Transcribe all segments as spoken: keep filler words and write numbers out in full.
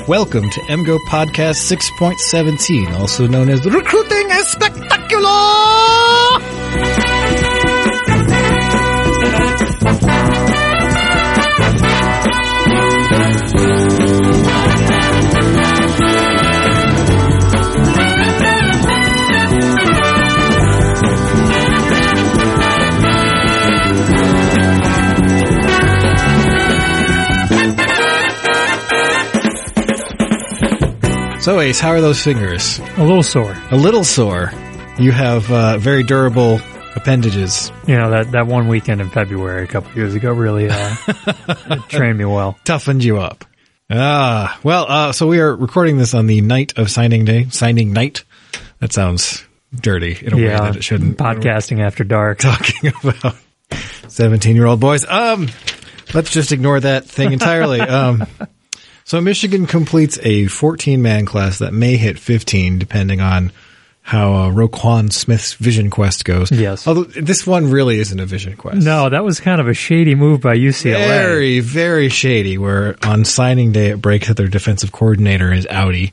Welcome to M G O Podcast six point seventeen, also known as the Recruiting is Spectacular! So, Ace, how are those fingers? A little sore. A little sore. You have uh, very durable appendages. You know, that, that one weekend in February a couple of years ago really uh, trained me well. Toughened you up. Ah, well, uh, so we are recording this on the night of signing day. Signing night. That sounds dirty in a yeah, way that it shouldn't. Podcasting after dark. Talking about seventeen-year-old boys. Um, let's just ignore that thing entirely. Um, so Michigan completes a fourteen-man class that may hit fifteen, depending on how uh, Roquan Smith's Vision Quest goes. Yes. Although this one really isn't a Vision Quest. No, that was kind of a shady move by U C L A. Very, very shady, where on signing day it breaks that their defensive coordinator is outie.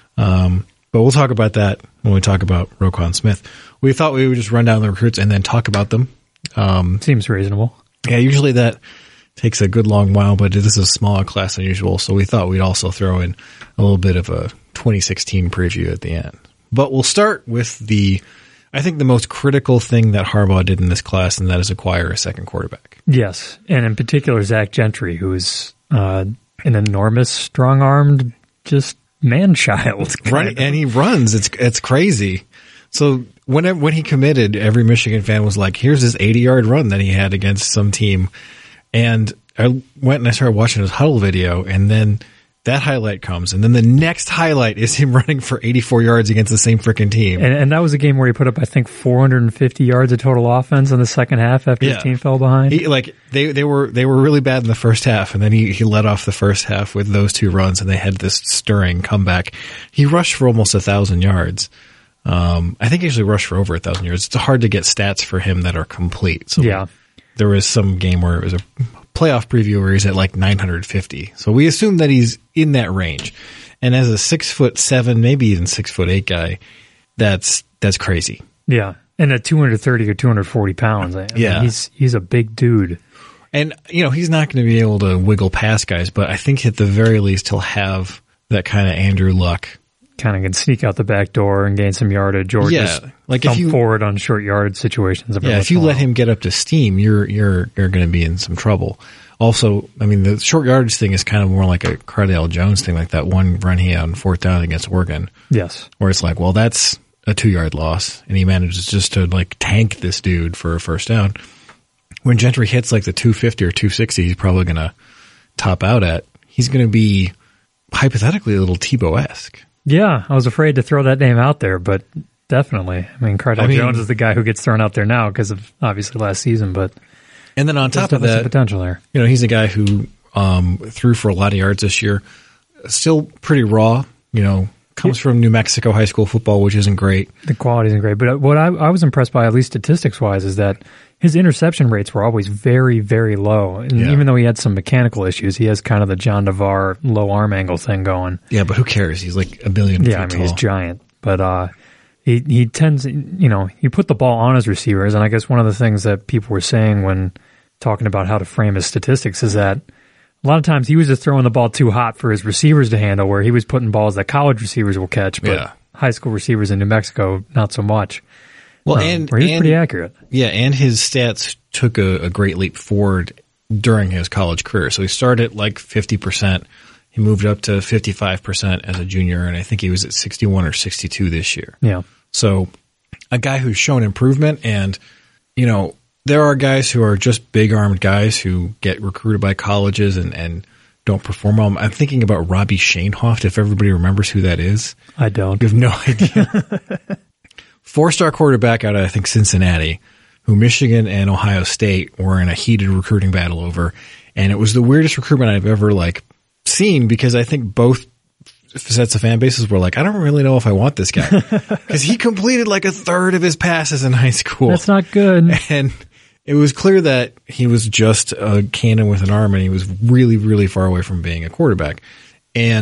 Um, but we'll talk about that when we talk about Roquan Smith. We thought we would just run down the recruits and then talk about them. Um, Seems reasonable. Yeah, usually that takes a good long while, but this is a smaller class than usual, so we thought we'd also throw in a little bit of a twenty sixteen preview at the end. But we'll start with the, I think, the most critical thing that Harbaugh did in this class, and that is acquire a second quarterback. Yes, and in particular, Zach Gentry, who is uh, an enormous, strong-armed, just man-child. Right, and he runs. It's it's crazy. So when when he committed, every Michigan fan was like, here's this eighty-yard run that he had against some team. And I went and I started watching his huddle video, and then that highlight comes, and then the next highlight is him running for eighty-four yards against the same freaking team. And, and that was a game where he put up, I think, four hundred fifty yards of total offense in the second half after yeah. his team fell behind. He, like they, they were they were really bad in the first half, and then he, he led off the first half with those two runs, and they had this stirring comeback. He rushed for almost a thousand yards. Um, I think he actually rushed for over a thousand yards. It's hard to get stats for him that are complete. So yeah. There was some game where it was a playoff preview where he's at like nine hundred fifty. So we assume that he's in that range. And as a six foot seven, maybe even six foot eight guy, that's, that's crazy. Yeah. And at two hundred thirty or two hundred forty pounds, I yeah. mean, he's, he's a big dude. And, you know, he's not going to be able to wiggle past guys, but I think at the very least he'll have that kind of Andrew Luck. Kind of can sneak out the back door and gain some yardage, or yeah, just like thump if you, forward on short yard situations. Yeah, if you let him get up to steam, you're you're you're going to be in some trouble. Also, I mean, the short yardage thing is kind of more like a Cardale Jones thing, like that one run he had on fourth down against Oregon. Yes, where it's like, well, that's a two yard loss, and he manages just to like tank this dude for a first down. When Gentry hits like the two fifty or two sixty, he's probably going to top out at. He's going to be hypothetically a little Tebow-esque. Yeah, I was afraid to throw that name out there, but definitely. I mean, Cardale I mean, Jones is the guy who gets thrown out there now because of obviously last season, but and then on top of that, potential there. You know, he's a guy who um, threw for a lot of yards this year. Still pretty raw. You know, comes yeah. from New Mexico high school football, which isn't great. The quality isn't great, but what I, I was impressed by, at least statistics wise, is that his interception rates were always very, very low. And yeah. even though he had some mechanical issues, he has kind of the John DeVar low arm angle thing going. Yeah, but who cares? He's like a billion feet Yeah, I mean, tall. he's giant. But uh, he he tends, you know, he put the ball on his receivers. And I guess one of the things that people were saying when talking about how to frame his statistics is that a lot of times he was just throwing the ball too hot for his receivers to handle, where he was putting balls that college receivers will catch, but yeah. high school receivers in New Mexico, not so much. Well, um, and where he's and, pretty accurate. Yeah, and his stats took a, a great leap forward during his college career. So he started at like fifty percent. He moved up to fifty-five percent as a junior, and I think he was at sixty-one or sixty-two this year. Yeah. So a guy who's shown improvement, and, you know, there are guys who are just big-armed guys who get recruited by colleges and, and don't perform well. I'm thinking about Robbie Shanehoft, if everybody remembers who that is. I don't. You have no idea. Four-star quarterback out of, I think, Cincinnati, who Michigan and Ohio State were in a heated recruiting battle over. And it was the weirdest recruitment I've ever, like, seen, because I think both sets of fan bases were like, I don't really know if I want this guy. Because he completed like a third of his passes in high school. That's not good. And it was clear that he was just a cannon with an arm, and he was really, really far away from being a quarterback. And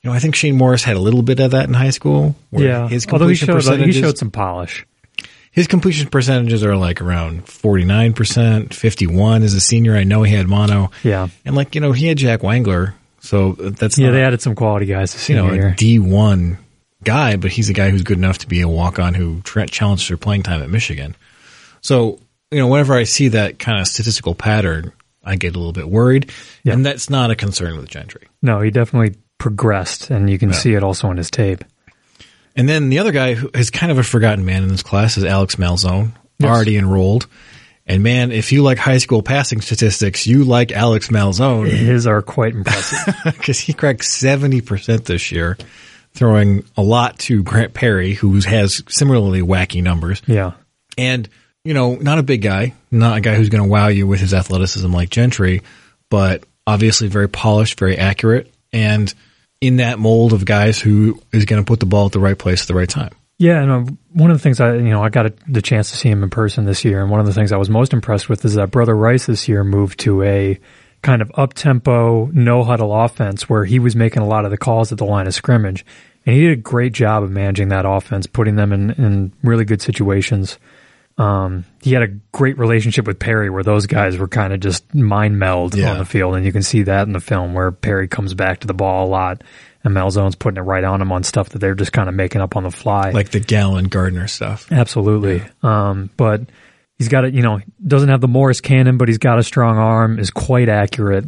You know, I think Shane Morris had a little bit of that in high school. Where Yeah, his although he completion showed, percentages, he showed some polish. his completion percentages are like around forty-nine percent, fifty-one as a senior. I know he had mono. Yeah. And like, you know, he had Jack Wangler. So that's Yeah, not, they added some quality guys this you know, year. a D one guy, but he's a guy who's good enough to be a walk-on who tra- challenged for playing time at Michigan. So, you know, whenever I see that kind of statistical pattern, I get a little bit worried. Yeah. And that's not a concern with Gentry. No, he definitely progressed, and you can Yeah. see it also on his tape. And then the other guy who is kind of a forgotten man in this class is Alex Malzone, Yes. already enrolled. And man, if you like high school passing statistics, you like Alex Malzone His are quite impressive. because he cracked seventy percent this year, throwing a lot to Grant Perry, who has similarly wacky numbers. Yeah. And, you know, not a big guy, not a guy who's going to wow you with his athleticism like Gentry, but obviously very polished, very accurate, and in that mold of guys who is going to put the ball at the right place at the right time. Yeah, and uh, one of the things I, you know, I got a, the chance to see him in person this year, and one of the things I was most impressed with is that Brother Rice this year moved to a kind of up-tempo, no-huddle offense where he was making a lot of the calls at the line of scrimmage, and he did a great job of managing that offense, putting them in, in really good situations. Um, he had a great relationship with Perry where those guys were kind of just mind meld Yeah. on the field, and you can see that in the film where Perry comes back to the ball a lot, and Malzone's putting it right on him on stuff that they're just kind of making up on the fly. Like the Gallon Gardner stuff. Absolutely. Um, but he's got a, you know, doesn't have the Morris cannon, but he's got a strong arm, is quite accurate.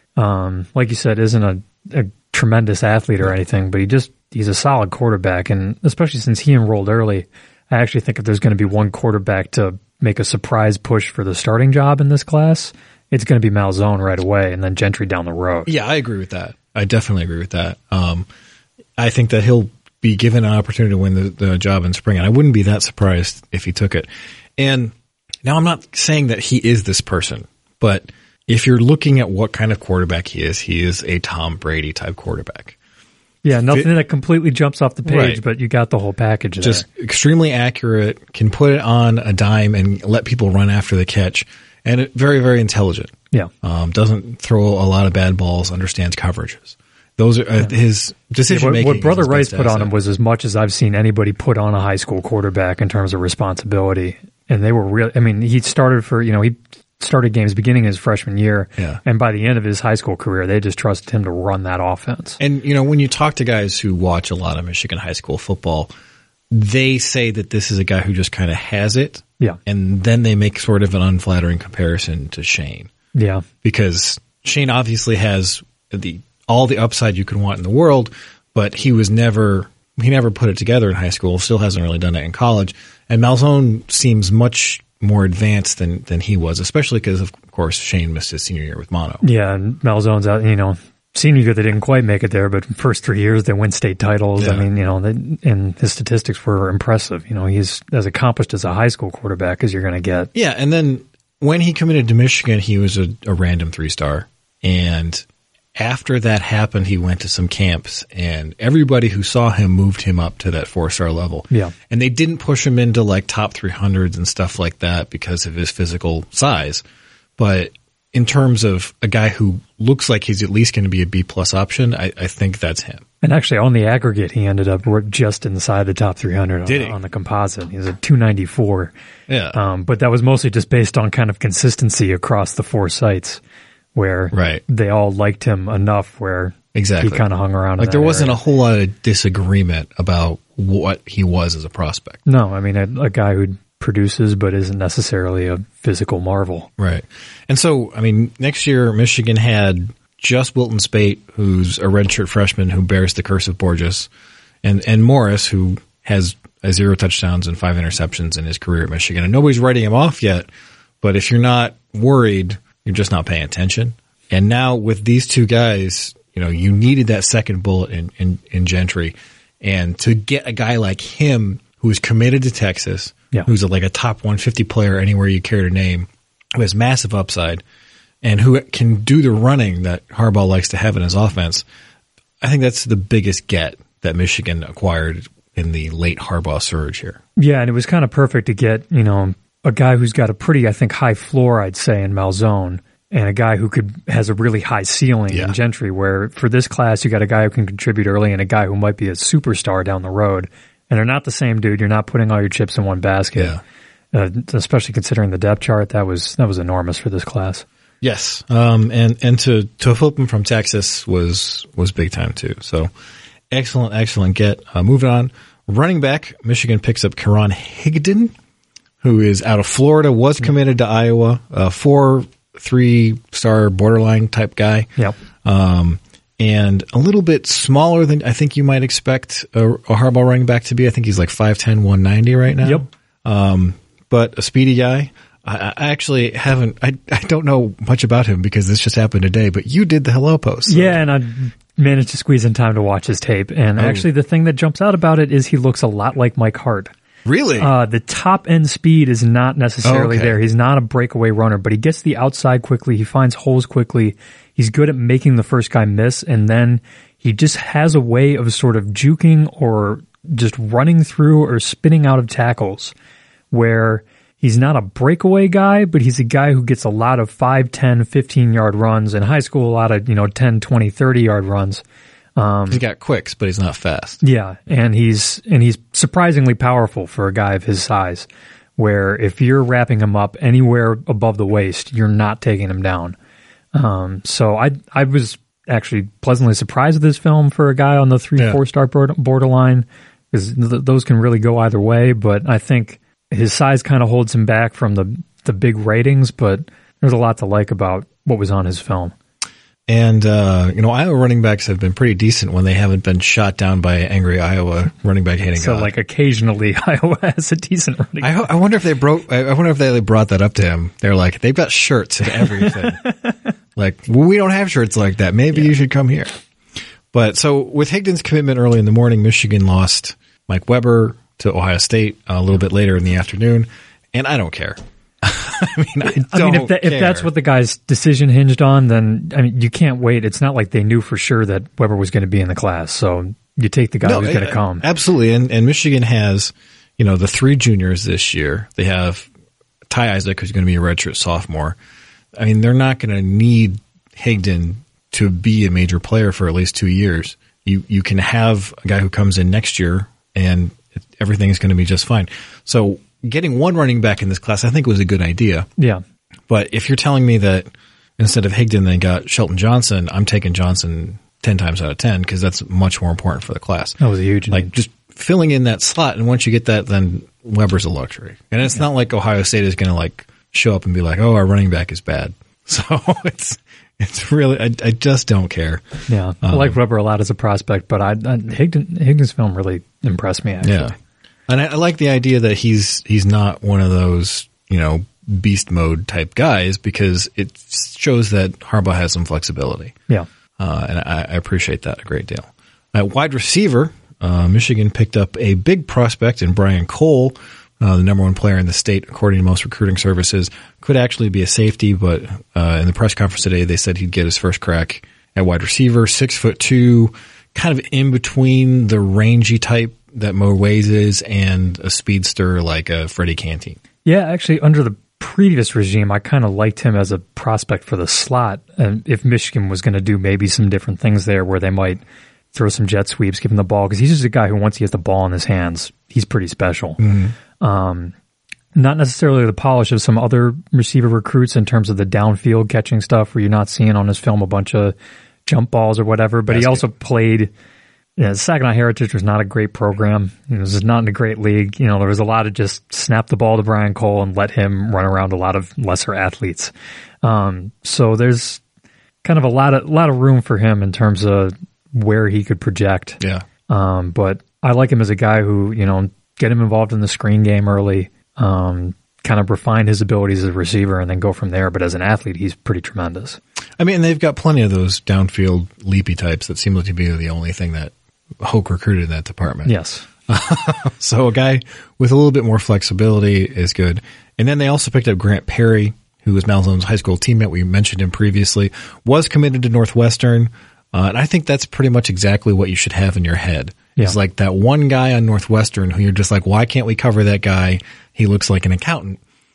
Um, like you said, isn't a, a tremendous athlete or anything, but he just, he's a solid quarterback. And especially since he enrolled early, I actually think if there's going to be one quarterback to make a surprise push for the starting job in this class, it's going to be Malzone right away and then Gentry down the road. Yeah, I agree with that. I definitely agree with that. Um, I think that he'll be given an opportunity to win the, the job in spring, and I wouldn't be that surprised if he took it. And now I'm not saying that he is this person, but if you're looking at what kind of quarterback he is, he is a Tom Brady type quarterback. Yeah, nothing that completely jumps off the page, Right. but you got the whole package there. Just extremely accurate, can put it on a dime and let people run after the catch, and it, very, very intelligent. Yeah. Um, doesn't throw a lot of bad balls, understands coverages. Those are uh, his decision Yeah, making. what, what Brother Rice put on him was as much as I've seen anybody put on a high school quarterback in terms of responsibility. And they were real. I mean, he started for, you know, he started games beginning his freshman year. Yeah. And by the end of his high school career, they just trusted him to run that offense. And, you know, when you talk to guys who watch a lot of Michigan high school football, they say that this is a guy who just kind of has it. Yeah. And then they make sort of an unflattering comparison to Shane. Yeah. Because Shane obviously has the all the upside you could want in the world, but he was never he never put it together in high school, still hasn't really done it in college. And Malzone seems much more advanced than than he was, especially because, of course, Shane missed his senior year with mono. Yeah. And Malzone's out, you know, senior year they didn't quite make it there, but first three years they win state titles. Yeah. I mean, you know, they, and his statistics were impressive. You know, he's as accomplished as a high school quarterback as you're going to get. Yeah, and then when he committed to Michigan, he was a, a random three-star. And after that happened, he went to some camps, and everybody who saw him moved him up to that four-star level. Yeah. And they didn't push him into like top three hundreds and stuff like that because of his physical size. But in terms of a guy who looks like he's at least going to be a B-plus option, I, I think that's him. And actually, on the aggregate, he ended up just inside the top three hundred Did on, he? on the composite. He's a two ninety-four. Yeah. Um, but that was mostly just based on kind of consistency across the four sites where Right. they all liked him enough where Exactly. he kind of hung around. Like in there that wasn't area. a whole lot of disagreement about what he was as a prospect. No, I mean, a, a guy who produces but isn't necessarily a physical marvel. Right. And so, I mean, next year, Michigan had just Wilton Spate, who's a redshirt freshman who bears the curse of Borges, and, and Morris, who has a zero touchdowns and five interceptions in his career at Michigan. And nobody's writing him off yet, but if you're not worried, you're just not paying attention. And now with these two guys, you know, you needed that second bullet in, in, in Gentry. And to get a guy like him who's committed to Texas, Yeah. who's a, like a top one fifty player anywhere you care to name, who has massive upside, and who can do the running that Harbaugh likes to have in his offense, I think that's the biggest get that Michigan acquired in the late Harbaugh surge here. Yeah, and it was kind of perfect to get, you know, a guy who's got a pretty, I think, high floor, I'd say, in Malzone, and a guy who could has a really high ceiling Yeah. in Gentry, where for this class you got a guy who can contribute early and a guy who might be a superstar down the road. And they're not the same dude. You're not putting all your chips in one basket. Yeah. Uh, especially considering the depth chart, that was that was enormous for this class. Yes. Um, and, and to, to flip him from Texas was, was big time too. So excellent, excellent get. Uh, moving on. Running back, Michigan picks up Karan Higdon, who is out of Florida, was committed to Iowa, a four, three star borderline type guy. Yep. Um, and a little bit smaller than I think you might expect a, a Harbaugh running back to be. I think he's like five ten, one ninety right now. Yep. Um, but a speedy guy. I, I actually haven't, I, I don't know much about him because this just happened today, but you did the hello post. So. Yeah, and I managed to squeeze in time to watch his tape. And Oh. actually, the thing that jumps out about it is he looks a lot like Mike Hart. Really? Uh, the top end speed is not necessarily Okay. there. He's not a breakaway runner, but he gets the outside quickly. He finds holes quickly. He's good at making the first guy miss, and then he just has a way of sort of juking or just running through or spinning out of tackles where he's not a breakaway guy, but he's a guy who gets a lot of five, ten, fifteen yard runs. In high school, a lot of, you know, ten, twenty, thirty yard runs. he's got quicks, but he's not fast. Yeah, and he's and he's surprisingly powerful for a guy of his size, where if you're wrapping him up anywhere above the waist, you're not taking him down. Um, so I I was actually pleasantly surprised with this film for a guy on the three, Yeah. four star borderline, because th- those can really go either way. But I think his size kind of holds him back from the the big ratings, but there's a lot to like about what was on his film. And, uh, you know, Iowa running backs have been pretty decent when they haven't been shot down by angry Iowa running back hating So God. like occasionally Iowa has a decent running I, ho- I wonder if they broke, I I wonder if they brought that up to him. They're like, they've got shirts and everything. Like, well, we don't have shirts like that. Maybe you should come here. But so with Higdon's commitment early in the morning, Michigan lost Mike Weber to Ohio State a little bit later in the afternoon. And I don't care. I mean, I don't I mean, if, that, care. if that's what the guy's decision hinged on, then I mean, you can't wait. It's not like they knew for sure that Weber was going to be in the class, so you take the guy No, who's going uh, to come. Absolutely. And, and Michigan has, you know, the three juniors this year. They have Ty Isaac, who's going to be a redshirt sophomore. I mean, they're not going to need Higdon to be a major player for at least two years. You, you can have a guy who comes in next year and everything is going to be just fine. So getting one running back in this class, I think was a good idea. Yeah, But if you're telling me that instead of Higdon, they got Shelton Johnson, I'm taking Johnson ten times out of ten because that's much more important for the class. that was a huge Like need. just filling in that slot, and once you get that, then Weber's a luxury. And it's not like Ohio State is going to like show up and be like, "Oh, our running back is bad." So it's it's really I, I just don't care. Yeah, I Um, like Weber a lot as a prospect, but I, I Higdon, Higdon's film really impressed me. Actually, Yeah, and I, I like the idea that he's he's not one of those you know beast mode type guys because it shows that Harbaugh has some flexibility. yeah. Uh, and I, I appreciate that a great deal. At wide receiver, uh, Michigan picked up a big prospect in Brian Cole, uh, the number one player in the state, according to most recruiting services. Could actually be a safety, but uh, in the press conference today, they said he'd get his first crack at wide receiver. Six foot two, kind of in between the rangy type that Mo Ways is and a speedster like a Freddie Canty. Yeah, actually, under the previous regime, I kind of liked him as a prospect for the slot. And if Michigan was going to do maybe some different things there where they might throw some jet sweeps, give him the ball, because he's just a guy who, once he has the ball in his hands, he's pretty special. Mm-hmm. Um, not necessarily the polish of some other receiver recruits in terms of the downfield catching stuff where you're not seeing on his film a bunch of jump balls or whatever, but he also played. Yeah, Saginaw Heritage was not a great program. It was not in a great league. You know, there was a lot of just snap the ball to Brian Cole and let him run around a lot of lesser athletes. Um, so there's kind of a lot of, lot of room for him in terms of where he could project. Yeah. Um, but I like him as a guy who, you know, get him involved in the screen game early, um, kind of refine his abilities as a receiver and then go from there. But as an athlete, he's pretty tremendous. I mean, they've got plenty of those downfield leapy types that seem to be the only thing that Hoke recruited in that department. Yes. So a guy with a little bit more flexibility is good. And then they also picked up Grant Perry, who was Malzone's high school teammate. We mentioned him previously, was committed to Northwestern. Uh, and I think that's pretty much exactly what you should have in your head. Yeah. It's like that one guy on Northwestern who you're just like, why can't we cover that guy? He looks like an accountant.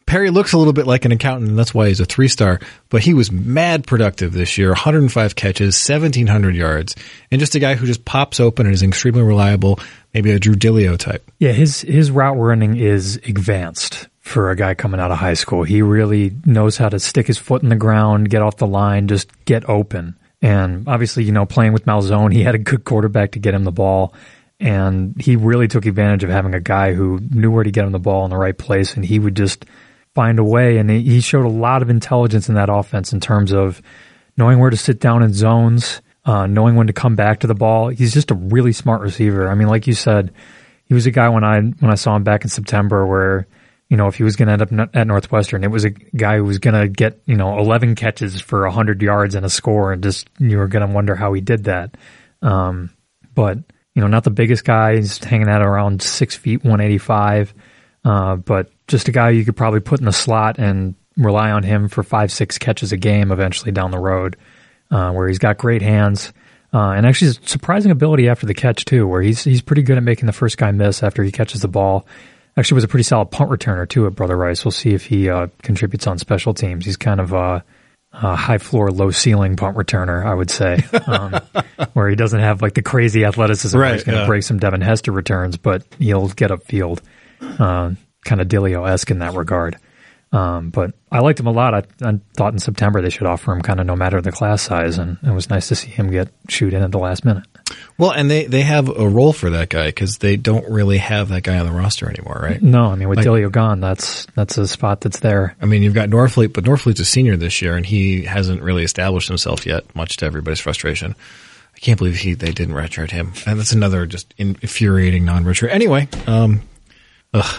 Perry looks a little bit like an accountant, and that's why he's a three-star, but he was mad productive this year, one hundred five catches, seventeen hundred yards, and just a guy who just pops open and is extremely reliable, maybe a Drew Dilio type. Yeah, his his route running is advanced for a guy coming out of high school. He really knows how to stick his foot in the ground, get off the line, just get open. And obviously, you know, playing with Malzone, he had a good quarterback to get him the ball. And he really took advantage of having a guy who knew where to get him the ball in the right place, and he would just find a way. And he showed a lot of intelligence in that offense in terms of knowing where to sit down in zones, uh, knowing when to come back to the ball. He's just a really smart receiver. I mean, like you said, he was a guy when I when I saw him back in September where, you know, if he was going to end up at Northwestern, it was a guy who was going to get, you know, eleven catches for one hundred yards and a score, and just you were going to wonder how he did that. Um, but You know, not the biggest guy. He's hanging out around six feet, one eighty-five. Uh, but just a guy you could probably put in the slot and rely on him for five, six catches a game eventually down the road, uh, where he's got great hands. Uh, and actually surprising ability after the catch too, where he's, he's pretty good at making the first guy miss after he catches the ball. Actually was a pretty solid punt returner too at Brother Rice. We'll see if he, uh, contributes on special teams. He's kind of, uh, Uh, high floor, low ceiling punt returner, I would say, um, where he doesn't have like the crazy athleticism right, where he's going to yeah. break some Devin Hester returns, but he'll get upfield, uh, kind of Dilio-esque in that regard. Um, but I liked him a lot. I, I thought in September they should offer him kind of no matter the class size, and it was nice to see him get shoot in at the last minute. Well, and they, they have a role for that guy because they don't really have that guy on the roster anymore, right? No, I mean, with like, Dilio gone, that's that's a spot that's there. I mean, you've got Norfleet, but Norfleet's a senior this year, and he hasn't really established himself yet, much to everybody's frustration. I can't believe he they didn't redshirt him. And that's another just infuriating non-redshirt. Anyway, um, ugh.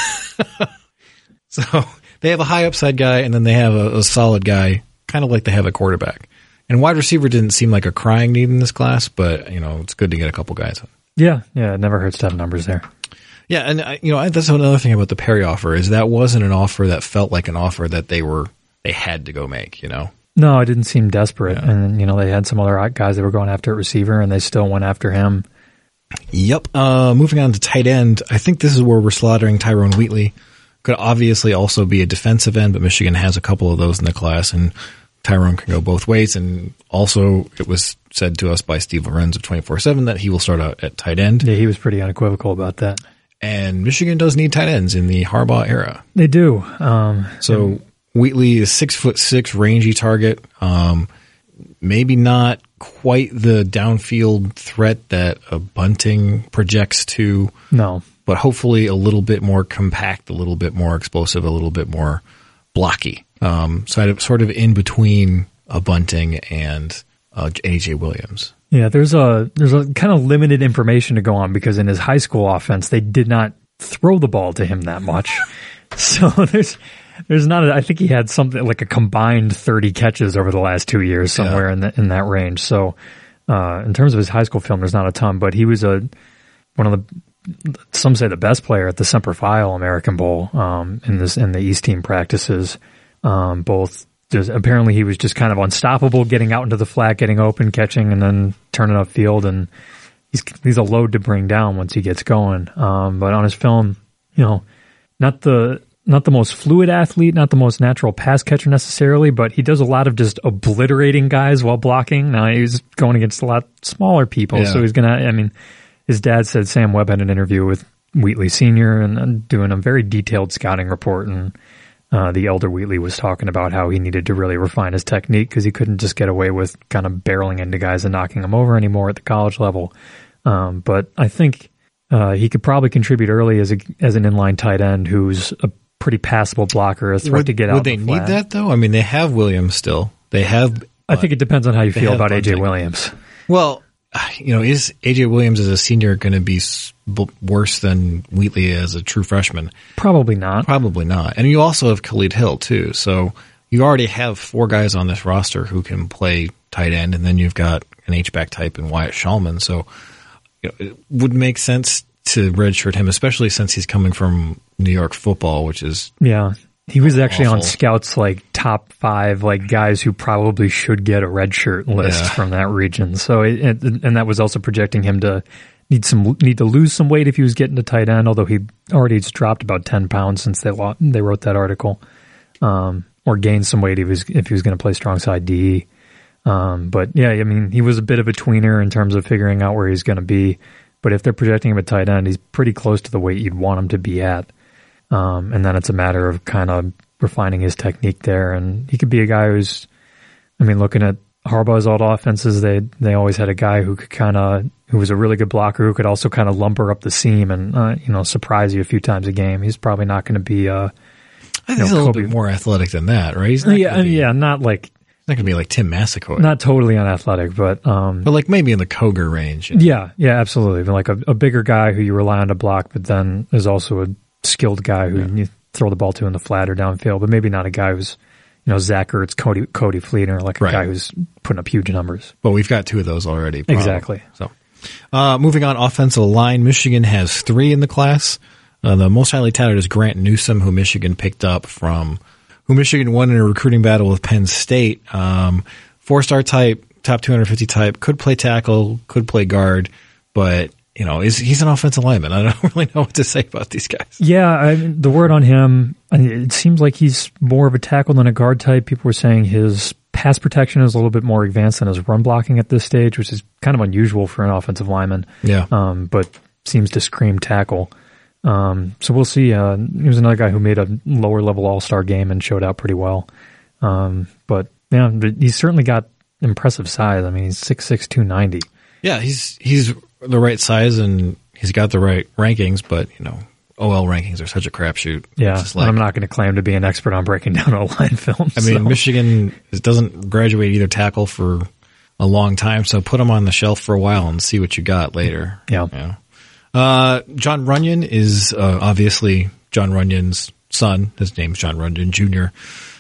So they have a high upside guy, and then they have a, a solid guy, kind of like they have a quarterback. And wide receiver didn't seem like a crying need in this class, but, you know, it's good to get a couple guys. Yeah, yeah, it never hurts to have numbers there. Yeah, and, uh, you know, that's another thing about the Perry offer, is that wasn't an offer that felt like an offer that they were, they had to go make, you know? No, it didn't seem desperate. Yeah. And, you know, they had some other guys that were going after at receiver, and they still went after him. Yep. Uh, moving on to tight end, I think this is where we're slaughtering Tyrone Wheatley. Could obviously also be a defensive end, but Michigan has a couple of those in the class, and Tyrone can go both ways. And also, it was said to us by Steve Lorenz of twenty-four seven that he will start out at tight end. Yeah, he was pretty unequivocal about that. And Michigan does need tight ends in the Harbaugh era. They do. Um, so and- Wheatley is six foot six, rangy target. Um, maybe not quite the downfield threat that a Bunting projects to. No. But hopefully a little bit more compact, a little bit more explosive, a little bit more blocky. Um, so sort of in between a Bunting and uh, A J Williams. Yeah, there's a there's a kind of limited information to go on because in his high school offense they did not throw the ball to him that much. So there's there's not a, I think he had something like a combined thirty catches over the last two years somewhere yeah. in the, in that range. So uh, in terms of his high school film, there's not a ton, but he was a one of the some say the best player at the Semper Fi American Bowl um, in this in the East team practices. Um, both just, apparently he was just kind of unstoppable, getting out into the flat, getting open, catching, and then turning upfield. And he's he's a load to bring down once he gets going. Um, but on his film, you know, not the not the most fluid athlete, not the most natural pass catcher necessarily, but he does a lot of just obliterating guys while blocking. Now he's going against a lot smaller people, yeah. so he's gonna. I mean. His dad said Sam Webb had an interview with Wheatley Senior and, and doing a very detailed scouting report. And uh, the elder Wheatley was talking about how he needed to really refine his technique because he couldn't just get away with kind of barreling into guys and knocking them over anymore at the college level. Um, but I think uh, he could probably contribute early as a as an inline tight end who's a pretty passable blocker, a threat would, to get out. Would they the need that though? I mean, they have Williams still. They have. I think it depends on how you feel about A J Bunting. Williams. Well. You know, is A J Williams as a senior going to be worse than Wheatley as a true freshman? Probably not. Probably not. And you also have Khalid Hill, too. So you already have four guys on this roster who can play tight end, and then you've got an H-back type in Wyatt Shulman. So you know, it would make sense to redshirt him, especially since he's coming from New York football, which is yeah. He was actually awful. on Scouts like top five, like guys who probably should get a red shirt list yeah. from that region. So, it, it, and that was also projecting him to need some need to lose some weight if he was getting to tight end, although he already dropped about ten pounds since they they wrote that article, um, or gain some weight if he was, if he was going to play strong side D. Um, but yeah, I mean, he was a bit of a tweener in terms of figuring out where he's going to be. But if they're projecting him at tight end, he's pretty close to the weight you'd want him to be at. Um, and then it's a matter of kind of refining his technique there. And he could be a guy who's, I mean, looking at Harbaugh's old offenses, they they always had a guy who could kind of, who was a really good blocker, who could also kind of lumber up the seam and, uh, you know, surprise you a few times a game. He's probably not going to be, uh, I think he's know, a little Kobe. bit more athletic than that, right? He's not yeah, be, yeah, not like, not going to be like Tim Massaquoi. Not totally unathletic, but... Um, but like maybe in the Koger range. You know? Yeah, yeah, absolutely. But like a, a bigger guy who you rely on to block, but then is also a skilled guy who yeah. you throw the ball to in the flat or downfield, but maybe not a guy who's, you know, Zach Ertz, Cody, Cody Fleeter, like a right. guy who's putting up huge numbers. Well, we've got two of those already. Probably. Exactly. So, uh, moving on, offensive line. Michigan has three in the class. Uh, the most highly touted is Grant Newsome, who Michigan picked up from... who Michigan won in a recruiting battle with Penn State. Um, four-star type, top two hundred fifty type, could play tackle, could play guard, but, you know, is he's an offensive lineman. I don't really know what to say about these guys. Yeah, I, the word on him, I mean, it seems like he's more of a tackle than a guard type. People were saying his pass protection is a little bit more advanced than his run blocking at this stage, which is kind of unusual for an offensive lineman. Yeah. Um, but seems to scream tackle. Um, so we'll see. Uh, he was another guy who made a lower level all-star game and showed out pretty well. Um, but yeah, he's certainly got impressive size. I mean, he's six six, two ninety. Yeah, he's, he's the right size and he's got the right rankings, but you know, O L rankings are such a crapshoot. Yeah. Like, I'm not going to claim to be an expert on breaking down O-line film. I mean, so. Michigan doesn't graduate either tackle for a long time, so put him on the shelf for a while and see what you got later. Yeah. You know? Uh, John Runyon is, uh, obviously John Runyon's son. His name's John Runyon Junior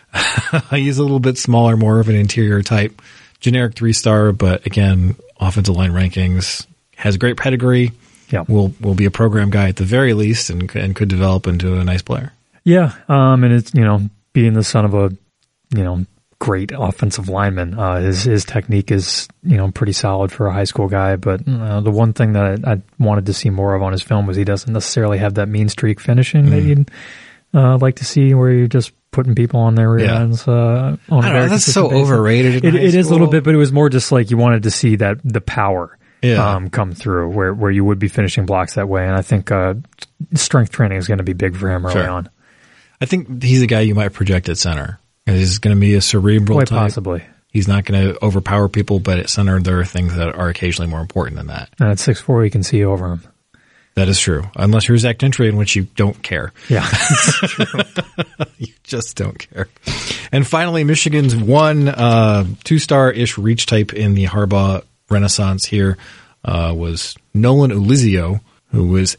He's a little bit smaller, more of an interior type, generic three star, but again, offensive line rankings, has great pedigree. Yeah. Will, will be a program guy at the very least and, and could develop into a nice player. Yeah. Um, and it's, you know, being the son of a, you know, great offensive lineman. Uh, his, his technique is, you know, pretty solid for a high school guy. But uh, the one thing that I, I wanted to see more of on his film was he doesn't necessarily have that mean streak finishing mm. that you'd uh, like to see, where you're just putting people on their rear yeah. ends. Uh, on I a don't know, that's so basis. Overrated. It, it is a little bit, but it was more just like you wanted to see that the power yeah. um, come through, where where you would be finishing blocks that way. And I think uh, strength training is going to be big for him early sure. on. I think he's a guy you might project at center. He's going to be a cerebral Quite type. Possibly. He's not going to overpower people, but at center there are things that are occasionally more important than that. And at six foot four, you can see over him. That is true. Unless you're Zach Gentry, in which you don't care. Yeah. True. You just don't care. And finally, Michigan's one uh, two-star-ish reach type in the Harbaugh Renaissance here uh, was Nolan Ulizio, who was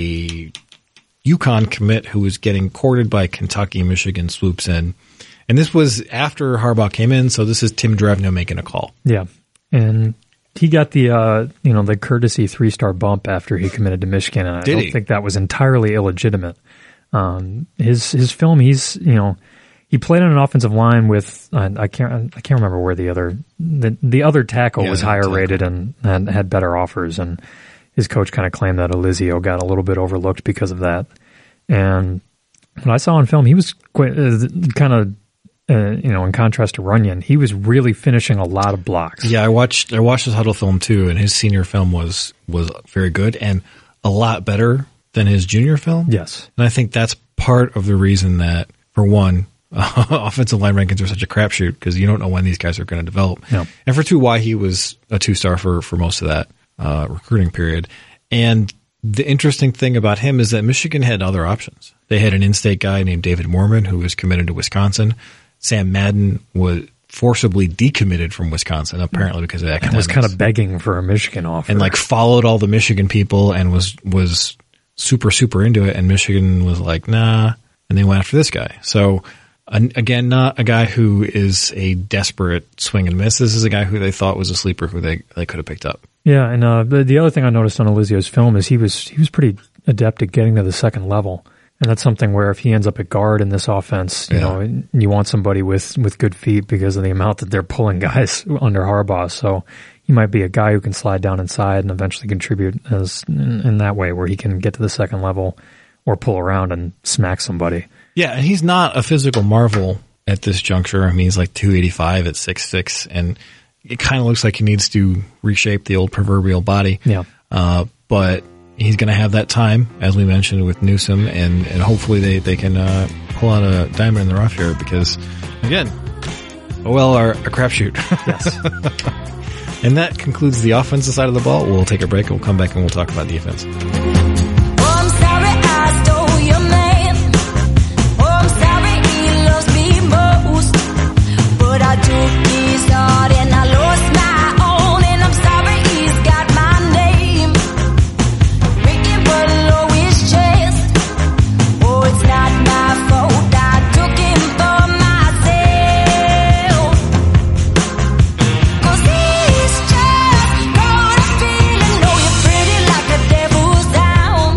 a UConn commit who was getting courted by Kentucky. Michigan swoops in. And this was after Harbaugh came in, so this is Tim Drevno making a call. Yeah. And he got the, uh, you know, the courtesy three-star bump after he committed to Michigan, and I Did don't he? think that was entirely illegitimate. Um, his his film, he's, you know, he played on an offensive line with, uh, I can't I can't remember where the other the, the other tackle yeah, was higher tackle. rated and, and had better offers, and his coach kind of claimed that Elizio got a little bit overlooked because of that. And what I saw on film, he was quite, uh, kind of. Uh, you know, in contrast to Runyon, he was really finishing a lot of blocks. Yeah, I watched I watched his Huddle film too, and his senior film was was very good and a lot better than his junior film. Yes, and I think that's part of the reason that, for one, uh, offensive line rankings are such a crapshoot because you don't know when these guys are going to develop, yeah. and for two, why he was a two star for for most of that uh, recruiting period. And the interesting thing about him is that Michigan had other options. They had an in-state guy named David Moorman who was committed to Wisconsin. Sam Madden was forcibly decommitted from Wisconsin, apparently because of academics. And was kind of begging for a Michigan offer. And like followed all the Michigan people and was, was super, super into it. And Michigan was like, nah. And they went after this guy. So again, not a guy who is a desperate swing and miss. This is a guy who they thought was a sleeper who they, they could have picked up. Yeah. And, uh, the, the other thing I noticed on Elizio's film is he was, he was pretty adept at getting to the second level. And that's something where if he ends up at guard in this offense, you yeah. know, you want somebody with, with good feet because of the amount that they're pulling guys under Harbaugh. So he might be a guy who can slide down inside and eventually contribute as in, in that way where he can get to the second level or pull around and smack somebody. Yeah, and he's not a physical marvel at this juncture. I mean, he's like two eighty-five at six six, and it kind of looks like he needs to reshape the old proverbial body. Yeah. Uh, but he's going to have that time, as we mentioned, with Newsom, and, and hopefully they, they can uh, pull out a diamond in the rough here because, again, well, our, a crapshoot. Yes. And that concludes the offensive side of the ball. We'll take a break and we'll come back and we'll talk about defense. Oh, I'm sorry I stole your man. Oh, I'm sorry he loves me most. But I took his heart and I lost my own. And I'm sorry he's got my name written below his chest. Oh, it's not my fault. I took him for myself. 'Cause he's just got a feeling. Oh, you're pretty like a devil's down,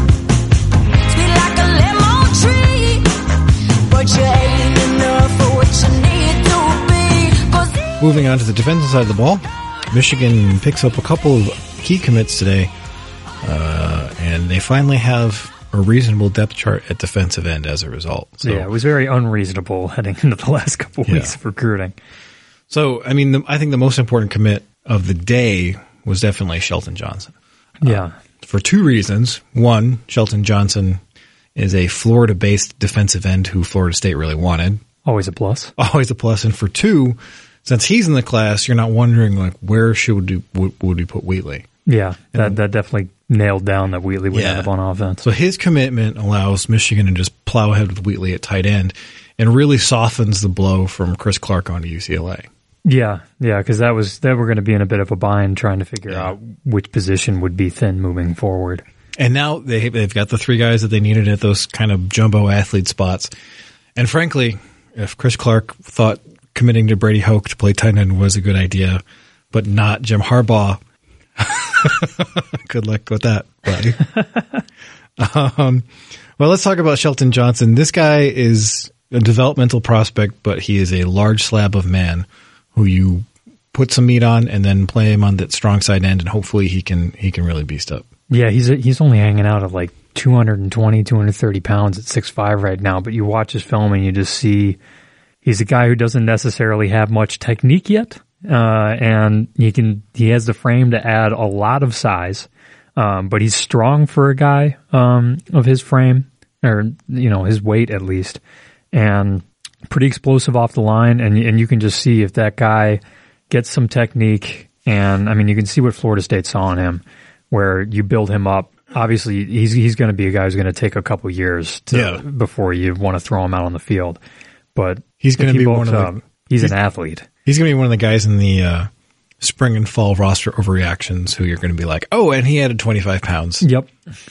sweet like a lemon tree, but you ain't enough for what you need to be. 'Cause he- Moving on to the defensive side of the ball, Michigan picks up a couple of key commits today, uh, and they finally have a reasonable depth chart at defensive end as a result. So, Yeah, it was very unreasonable heading into the last couple of Yeah. weeks of recruiting. so I mean, the, I think the most important commit of the day was definitely Shelton Johnson. Yeah. For two reasons. One, Shelton Johnson is a Florida-based defensive end who Florida State really wanted. Always a plus. Always a plus. And for two, since he's in the class, you're not wondering, like, where should we, would, would we put Wheatley? Yeah, that that definitely nailed down that Wheatley would Yeah. end up on offense. So his commitment allows Michigan to just plow ahead with Wheatley at tight end and really softens the blow from Chris Clark onto U C L A. Yeah, yeah, because that was that we're going to be in a bit of a bind trying to figure Yeah. out which position would be thin moving forward. And now they, they've got the three guys that they needed at those kind of jumbo athlete spots. And frankly, if Chris Clark thought committing to Brady Hoke to play tight end was a good idea, but not Jim Harbaugh, good luck with that, buddy. um, well, let's talk about Shelton Johnson. This guy is a developmental prospect, but he is a large slab of man who you put some meat on and then play him on that strong side end, and hopefully he can he can really beast up. Yeah, he's he's only hanging out at like two twenty, two thirty pounds at six five right now, but you watch his film and you just see he's a guy who doesn't necessarily have much technique yet, uh, and he can he has the frame to add a lot of size, um, but he's strong for a guy um, of his frame, or you know his weight at least, and pretty explosive off the line, and and you can just see if that guy gets some technique, and I mean you can see what Florida State saw in him, where you build him up. Obviously, he's he's going to be a guy who's going to take a couple years to, Yeah. before you want to throw him out on the field. But He's gonna if he be one bulks of the- up, he's, an athlete. He's going to be one of the guys in the uh, spring and fall roster overreactions who you're going to be like, oh, and he added twenty-five pounds. Yep.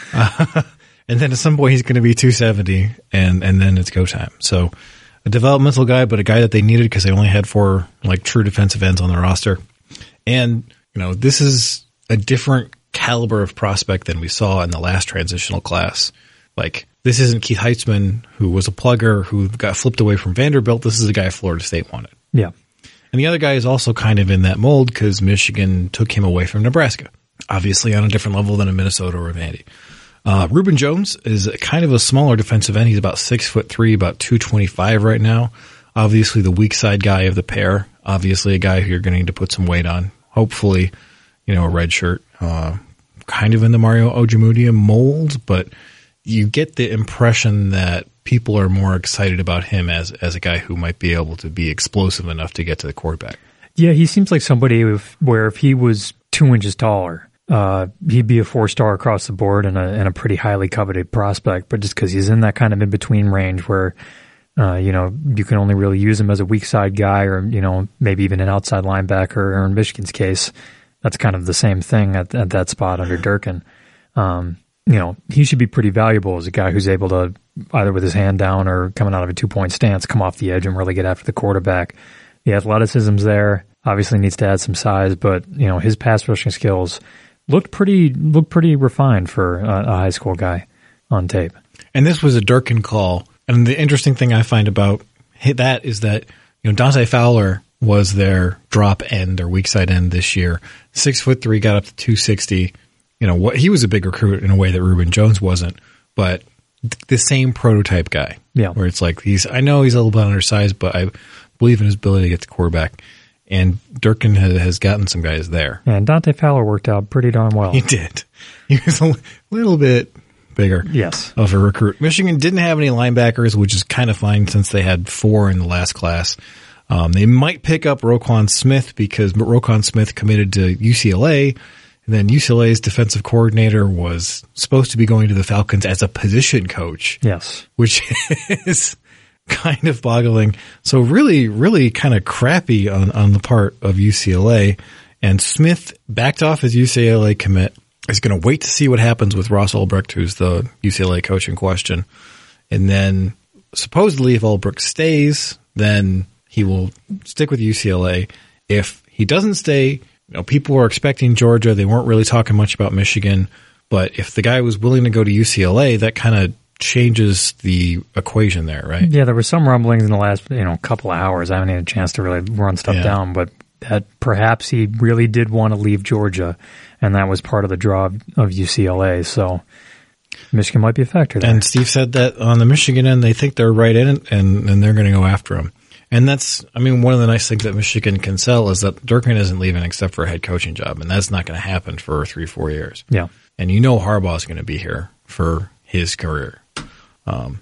And then at some point he's going to be two seventy, and, and then it's go time. So a developmental guy, but a guy that they needed because they only had four like true defensive ends on their roster. And, you know, this is a different caliber of prospect than we saw in the last transitional class. Like, this isn't Keith Heitzman, who was a plugger who got flipped away from Vanderbilt. This is a guy Florida State wanted. Yeah. And the other guy is also kind of in that mold because Michigan took him away from Nebraska, obviously on a different level than a Minnesota or a Vandy. Uh, Reuben Jones is kind of a smaller defensive end. He's about six foot three, about two twenty-five right now. Obviously the weak side guy of the pair. Obviously a guy who you're going to need to put some weight on. Hopefully, you know, a red shirt, uh, kind of in the Mario Ojemudia mold, but you get the impression that people are more excited about him as, as a guy who might be able to be explosive enough to get to the quarterback. Yeah, he seems like somebody who, where if he was two inches taller, uh, he'd be a four-star across the board and a, and a pretty highly coveted prospect. But just because he's in that kind of in-between range where, uh, you know, you can only really use him as a weak side guy or, you know, maybe even an outside linebacker, or in Michigan's case, that's kind of the same thing at, at that spot under Durkin. Um, you know, he should be pretty valuable as a guy who's able to, either with his hand down or coming out of a two-point stance, come off the edge and really get after the quarterback. The athleticism's there. Obviously needs to add some size, but, you know, his pass rushing skills looked pretty looked pretty refined for a, a high school guy on tape. And this was a Durkin call. And the interesting thing I find about that is that, you know, Dante Fowler was their drop end, their weak side end this year. Six foot three, got up to two sixty. You know, what he was a big recruit in a way that Reuben Jones wasn't, but the same prototype guy. Yeah. Where it's like, he's, I know he's a little bit undersized, but I believe in his ability to get to quarterback. And Durkin has, has gotten some guys there. And Dante Fowler worked out pretty darn well. He did. He was a little bit bigger. Yes. Of a recruit. Michigan didn't have any linebackers, which is kind of fine since they had four in the last class. Um, they might pick up Roquan Smith because Roquan Smith committed to U C L A. And then U C L A's defensive coordinator was supposed to be going to the Falcons as a position coach. Yes. Which is kind of boggling. So really, really kind of crappy on, on the part of U C L A. And Smith backed off his U C L A commit. Is going to wait to see what happens with Ross Ulbricht, who's the U C L A coach in question. And then supposedly if Ulbricht stays, then he will stick with U C L A. If he doesn't stay, you know, people were expecting Georgia. They weren't really talking much about Michigan. But if the guy was willing to go to U C L A, that kind of changes the equation there, right? Yeah, there were some rumblings in the last, you know, couple of hours. I haven't had a chance to really run stuff Yeah. down, but that perhaps he really did want to leave Georgia, and that was part of the draw of, of U C L A. So Michigan might be a factor there. And Steve said that on the Michigan end, they think they're right in it, and, and they're going to go after him. And that's, I mean, one of the nice things that Michigan can sell is that Durkin isn't leaving except for a head coaching job, and that's not going to happen for three, four years. Yeah. And you know Harbaugh's going to be here for his career. Um,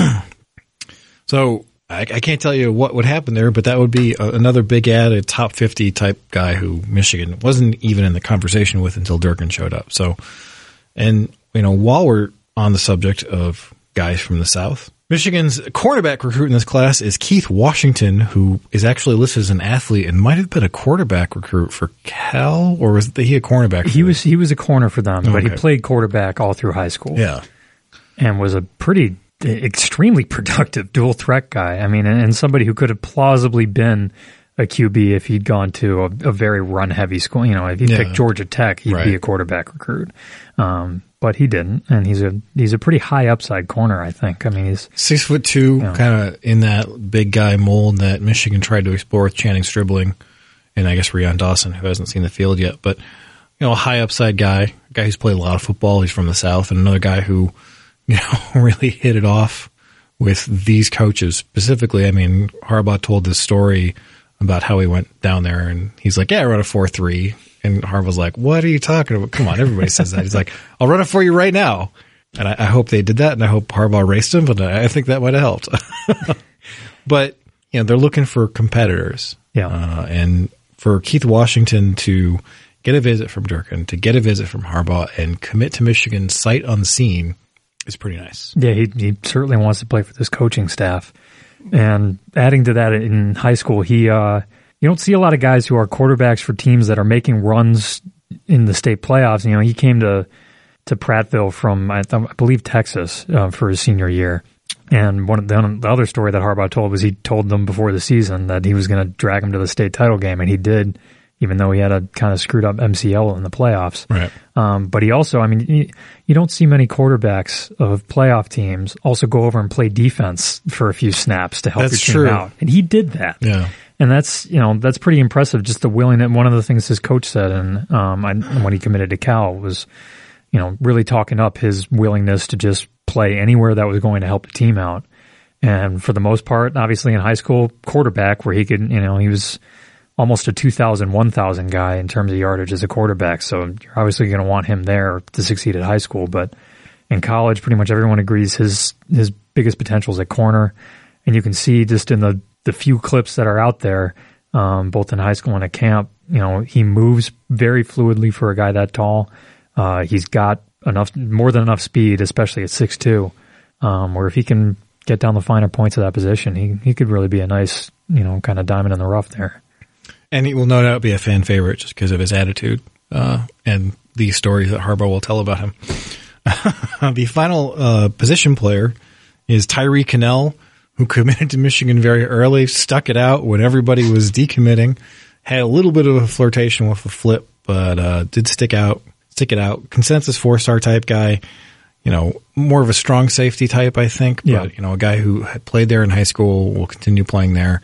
so I, I can't tell you what would happen there, but that would be a, another big ad, a top fifty type guy who Michigan wasn't even in the conversation with until Durkin showed up. So, and, you know, while we're on the subject of guys from the South, Michigan's cornerback recruit in this class is Keith Washington, who is actually listed as an athlete and might have been a quarterback recruit for Cal, or was he a cornerback? He was he was a corner for them, but he Okay. played quarterback all through high school. Yeah. And was a pretty extremely productive dual threat guy. I mean, and, and somebody who could have plausibly been a Q B if he'd gone to a, a very run heavy school. You know, if he Yeah. picked Georgia Tech, he'd Right. be a quarterback recruit. Um, but he didn't, and he's a he's a pretty high upside corner, I think. I mean, he's Six foot two, Yeah. kind of in that big guy mold that Michigan tried to explore with Channing Stribling and I guess Rion Dawson, who hasn't seen the field yet. But, you know, a high upside guy, a guy who's played a lot of football. He's from the South, and another guy who, you know, really hit it off with these coaches specifically. I mean, Harbaugh told this story about how he went down there, and he's like, yeah, I run a four three. And Harbaugh's like, what are you talking about? Come on, everybody says that. He's like, I'll run it for you right now. And I, I hope they did that, and I hope Harbaugh raced him, but I, I think that might have helped. But, you know, they're looking for competitors. Yeah. Uh, and for Keith Washington to get a visit from Durkin, to get a visit from Harbaugh, and commit to Michigan sight unseen is pretty nice. yeah, he he certainly wants to play for this coaching staff. And adding to that, in high school, he uh, you don't see a lot of guys who are quarterbacks for teams that are making runs in the state playoffs. You know, he came to to Prattville from I, th- I believe Texas uh, for his senior year. And one of the, the other story that Harbaugh told was he told them before the season that he was going to drag them to the state title game, and he did, even though he had a kind of screwed up M C L in the playoffs. Right. Um, but he also, I mean, you, you don't see many quarterbacks of playoff teams also go over and play defense for a few snaps to help That's your team true. out. And he did that. Yeah. And that's, you know, that's pretty impressive. Just the willingness. One of the things his coach said, and um, I, when he committed to Cal, was, you know, really talking up his willingness to just play anywhere that was going to help the team out. And for the most part, obviously in high school, quarterback, where he could, you know, he was almost a two thousand, one thousand guy in terms of yardage as a quarterback. So you're obviously going to want him there to succeed at high school. But in college, pretty much everyone agrees his his biggest potential is at corner. And you can see just in the, the few clips that are out there, um, both in high school and at camp, you know, he moves very fluidly for a guy that tall. Uh, he's got enough, more than enough speed, especially at six two, um, where if he can get down the finer points of that position, he, he could really be a nice, you know, kind of diamond in the rough there. And he will no doubt be a fan favorite just because of his attitude uh, and the stories that Harbaugh will tell about him. The final uh, position player is Tyree Cannell, who committed to Michigan very early, stuck it out when everybody was decommitting, had a little bit of a flirtation with the flip, but uh, did stick out, stick it out. Consensus four-star type guy, you know, more of a strong safety type, I think, but, Yeah. you know, a guy who had played there in high school, will continue playing there.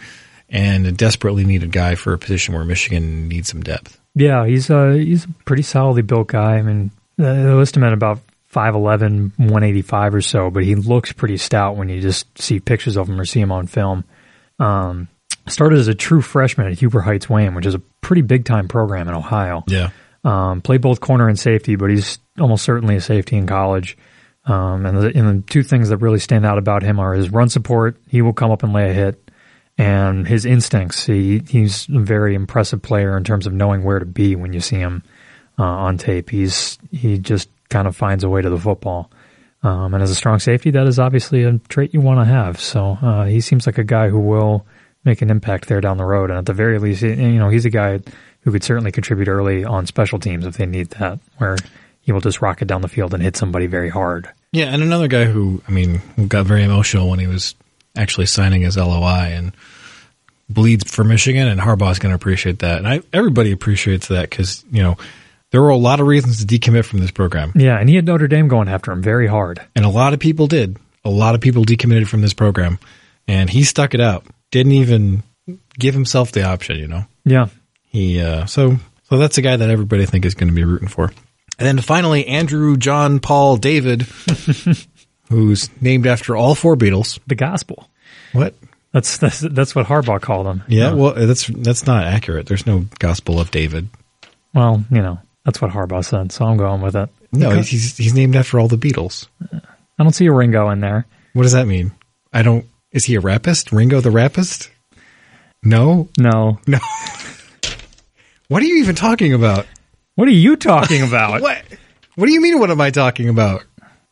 and a desperately needed guy for a position where Michigan needs some depth. Yeah, he's a, he's a pretty solidly built guy. I mean, they list him at about five eleven, one eighty-five or so, but he looks pretty stout when you just see pictures of him or see him on film. Um, started as a true freshman at Huber Heights Wayne, which is a pretty big-time program in Ohio. Yeah. Um, played both corner and safety, but he's almost certainly a safety in college. Um, and, the, and the two things that really stand out about him are his run support. He will come up and lay a hit. And his instincts. He, he's a very impressive player in terms of knowing where to be when you see him uh, on tape. He's he just kind of finds a way to the football. Um, and as a strong safety, that is obviously a trait you want to have. So uh, he seems like a guy who will make an impact there down the road. And at the very least, you know, he's a guy who could certainly contribute early on special teams if they need that, where he will just rocket down the field and hit somebody very hard. Yeah, and another guy who, I mean, who got very emotional when he was actually signing his L O I and bleeds for Michigan, and Harbaugh's going to appreciate that. And I, everybody appreciates that because, you know, there were a lot of reasons to decommit from this program. Yeah, and he had Notre Dame going after him very hard. And a lot of people did. A lot of people decommitted from this program. And he stuck it out. Didn't even give himself the option, you know? Yeah. He uh, so so that's a guy that everybody I think is going to be rooting for. And then finally, Andrew John Paul David, who's named after all four Beatles. The gospel. What? That's that's that's what Harbaugh called him. Yeah, yeah. well, that's that's not accurate. There's no gospel of David. Well, you know, that's what Harbaugh said, so I'm going with it. No, because he's he's named after all the Beatles. I don't see a Ringo in there. What does that mean? I don't. Is he a rapist? Ringo the rapist? No, no, no. What are you even talking about? What are you talking about? What? What do you mean? What am I talking about?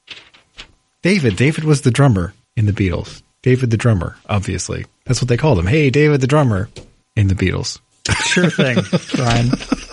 David. David was the drummer in the Beatles. David the drummer, obviously. That's what they called him. Hey, David the drummer in the Beatles. Sure thing, Ryan.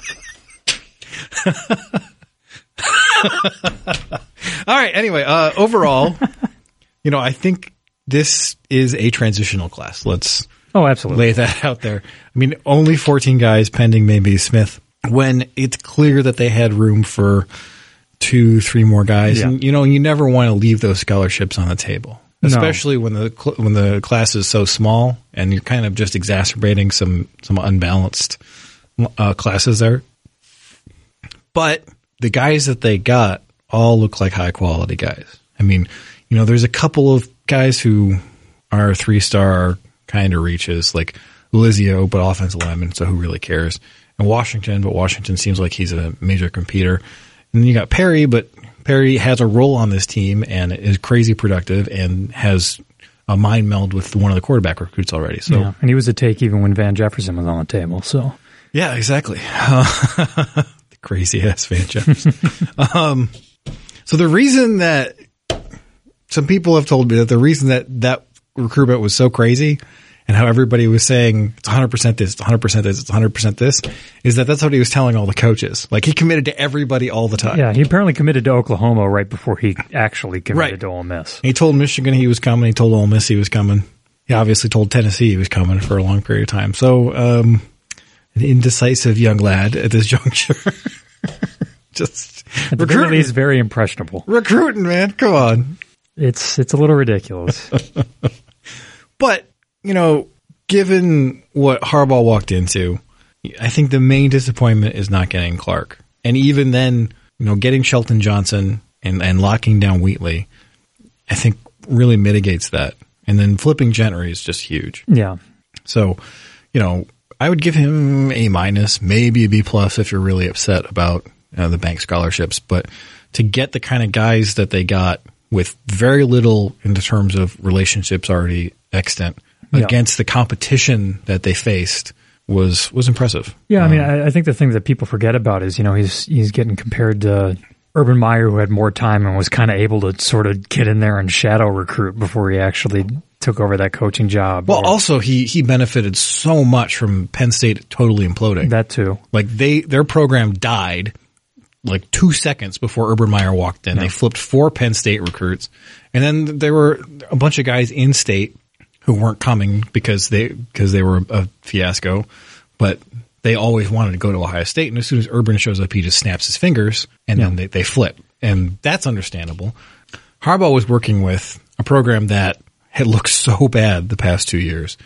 All right. Anyway, uh, overall, you know, I think this is a transitional class. Let's oh, absolutely lay that out there. I mean, only fourteen guys pending maybe Smith when it's clear that they had room for two, three more guys. Yeah. And, you know, you never want to leave those scholarships on the table, especially no. when the cl- when the class is so small and you're kind of just exacerbating some, some unbalanced uh, classes there. But the guys that they got all look like high quality guys. I mean, you know, there's a couple of guys who are three star kind of reaches, like Lizio, but offensive lineman, so who really cares? And Washington, but Washington seems like he's a major competitor. And then you got Perry, but Perry has a role on this team and is crazy productive and has a mind meld with one of the quarterback recruits already. So, yeah, and he was a take even when Van Jefferson was on the table. So, yeah, exactly. Uh, crazy ass Van Jefferson. um, so the reason that some people have told me that the reason that that recruitment was so crazy and how everybody was saying it's one hundred percent this, it's one hundred percent this, it's one hundred percent this, is that that's what he was telling all the coaches. Like, he committed to everybody all the time. Yeah, he apparently committed to Oklahoma right before he actually committed right. to Ole Miss. He told Michigan he was coming. He told Ole Miss he was coming. He obviously told Tennessee he was coming for a long period of time. So, um, an indecisive young lad at this juncture. Just at the very least, very impressionable. Recruiting, man. Come on. It's it's a little ridiculous. But, you know, given what Harbaugh walked into, I think the main disappointment is not getting Clark. And even then, you know, getting Shelton Johnson and, and locking down Wheatley, I think really mitigates that. And then flipping Gentry is just huge. Yeah. So, you know, I would give him A minus, maybe a B plus if you're really upset about uh, the bank scholarships. But to get the kind of guys that they got with very little in terms of relationships already extant yeah. against the competition that they faced was was impressive. Yeah, I um, mean, I, I think the thing that people forget about is, you know, he's he's getting compared to Urban Meyer, who had more time and was kind of able to sort of get in there and shadow recruit before he actually took over that coaching job. Well, or, also he he benefited so much from Penn State totally imploding. That too. Like they their program died like two seconds before Urban Meyer walked in. Yeah. They flipped four Penn State recruits, and then there were a bunch of guys in state who weren't coming because they because they were a fiasco, but they always wanted to go to Ohio State. And as soon as Urban shows up, he just snaps his fingers, and yeah. then they, they flip, and that's understandable. Harbaugh was working with a program that had looked so bad the past two years, yeah,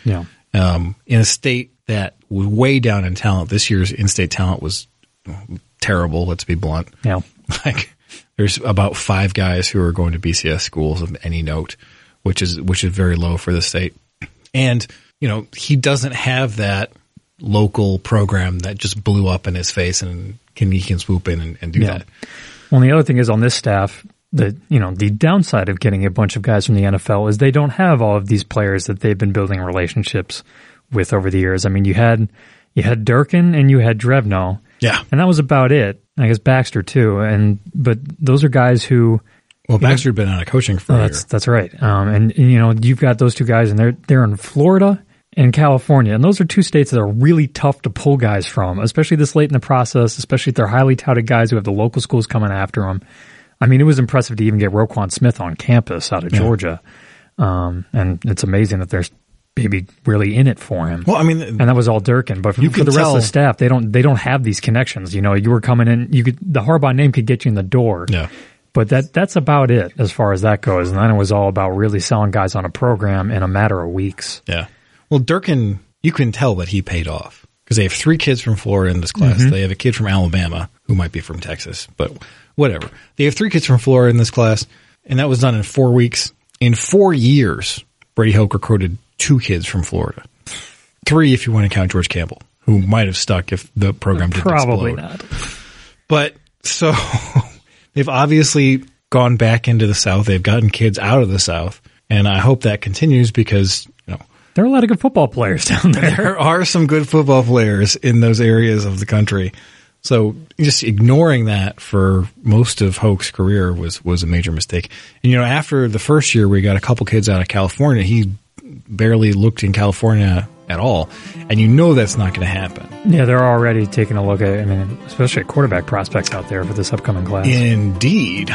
um, in a state that was way down in talent. This year's in-state talent was terrible. Let's be blunt. Yeah. Like there's about five guys who are going to B C S schools of any note, which is which is very low for the state. And you know he doesn't have that local program that just blew up in his face and can he can swoop in and, and do Yeah. that. Well, the other thing is on this staff, the you know the downside of getting a bunch of guys from the N F L is they don't have all of these players that they've been building relationships with over the years. I mean, you had you had Durkin and you had Drevno, Yeah. and that was about it. I guess Baxter too, and but those are guys who. Well, Baxter had been out of coaching for Oh, a year. that's that's right. Um, and, and you know you've got those two guys, and they're they're in Florida and California, and those are two states that are really tough to pull guys from, especially this late in the process. Especially if they're highly touted guys who have the local schools coming after them. I mean, it was impressive to even get Roquan Smith on campus out of Yeah. Georgia, um, and it's amazing that there's maybe really in it for him. Well, I mean, And that was all Durkin, but for, You for can the rest tell- of the staff, they don't they don't have these connections. You know, you were coming in, you could the Harbaugh name could get you in the door. yeah. But that that's about it as far as that goes. And then it was all about really selling guys on a program in a matter of weeks. Yeah. Well, Durkin, you can tell that he paid off because they have three kids from Florida in this class. Mm-hmm. They have a kid from Alabama who might be from Texas, but whatever. They have three kids from Florida in this class, and that was done in four weeks. In four years, Brady Hoke recruited two kids from Florida. Three if you want to count George Campbell, who might have stuck if the program didn't Probably explode. not. But so they've obviously gone back into the South. They've gotten kids out of the South, and I hope that continues because, you know, There are a lot of good football players down there. there are some good football players in those areas of the country. So just ignoring that for most of Hoke's career was, was a major mistake. And, you know, after the first year, we got a couple kids out of California. He barely looked in California at all. And you know that's not going to happen. Yeah, they're already taking a look at, I mean, especially at quarterback prospects out there for this upcoming class. Indeed.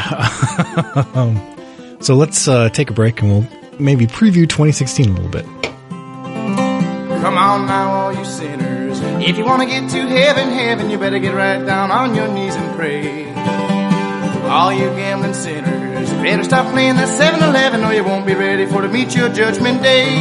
um, so let's uh, take a break and we'll maybe preview twenty sixteen a little bit. Come on now, all you sinners. If you want to get to heaven, heaven, you better get right down on your knees and pray. All you gambling sinners, better stop playing that seven eleven or you won't be ready for to meet your judgment day.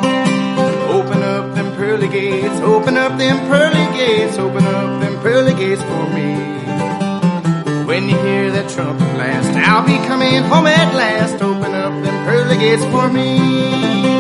Open up them pearly gates, open up them pearly gates, open up them pearly gates for me. When you hear that trumpet blast, I'll be coming home at last. Open up them pearly gates for me.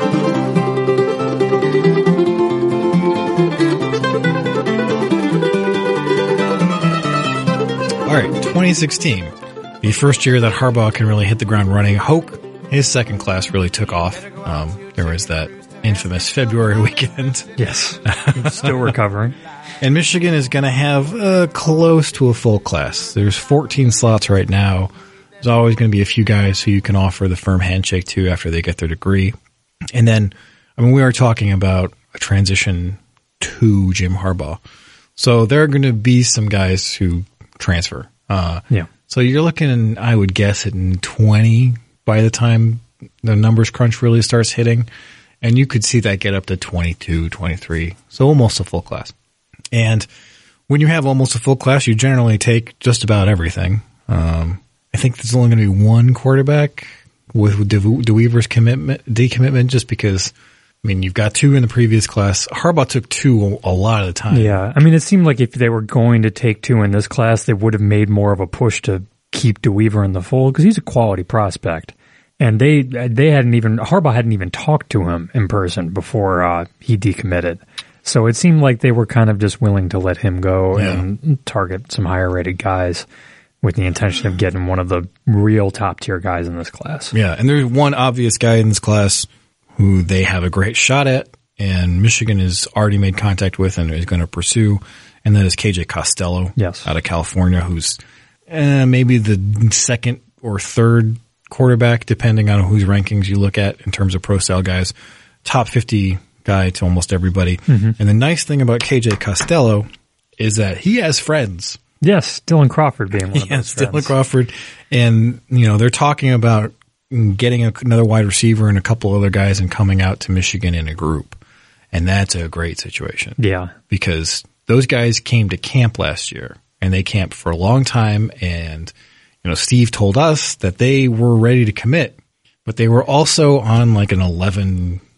All right, twenty sixteen, the first year that Harbaugh can really hit the ground running. Hoke, his second class really took off. Um, there was that infamous February weekend. Yes. Still recovering. And Michigan is going to have uh, close to a full class. There's fourteen slots right now. There's always going to be a few guys who you can offer the firm handshake to after they get their degree. And then, I mean, we are talking about a transition to Jim Harbaugh. So there are going to be some guys who transfer. Uh, Yeah. so you're looking, I would guess, at twenty by the time the numbers crunch really starts hitting. And you could see that get up to twenty-two, twenty-three. So almost a full class. And when you have almost a full class, you generally take just about everything. Um, I think there's only going to be one quarterback with De- DeWeaver's commitment, decommitment, just because, I mean, you've got two in the previous class. Harbaugh took two a, a lot of the time. Yeah. I mean, it seemed like if they were going to take two in this class, they would have made more of a push to keep DeWeaver in the fold because he's a quality prospect. And they they hadn't even, Harbaugh hadn't even talked to him in person before uh, he decommitted. So it seemed like they were kind of just willing to let him go Yeah. and target some higher rated guys with the intention of getting one of the real top tier guys in this class. Yeah, and there's one obvious guy in this class who they have a great shot at, and Michigan has already made contact with and is going to pursue, and that is K J Costello Yes. out of California, who's uh, maybe the second or third quarterback, depending on whose rankings you look at in terms of pro-style guys. Top fifty guy to almost everybody. Mm-hmm. And the nice thing about K J Costello is that he has friends. Yes, Dylan Crawford being one of Yeah, those Dylan friends. Crawford. And, you know, they're talking about getting a, another wide receiver and a couple other guys and coming out to Michigan in a group. And that's a great situation Yeah. because those guys came to camp last year and they camped for a long time. And, you know, Steve told us that they were ready to commit, but they were also on like an eleven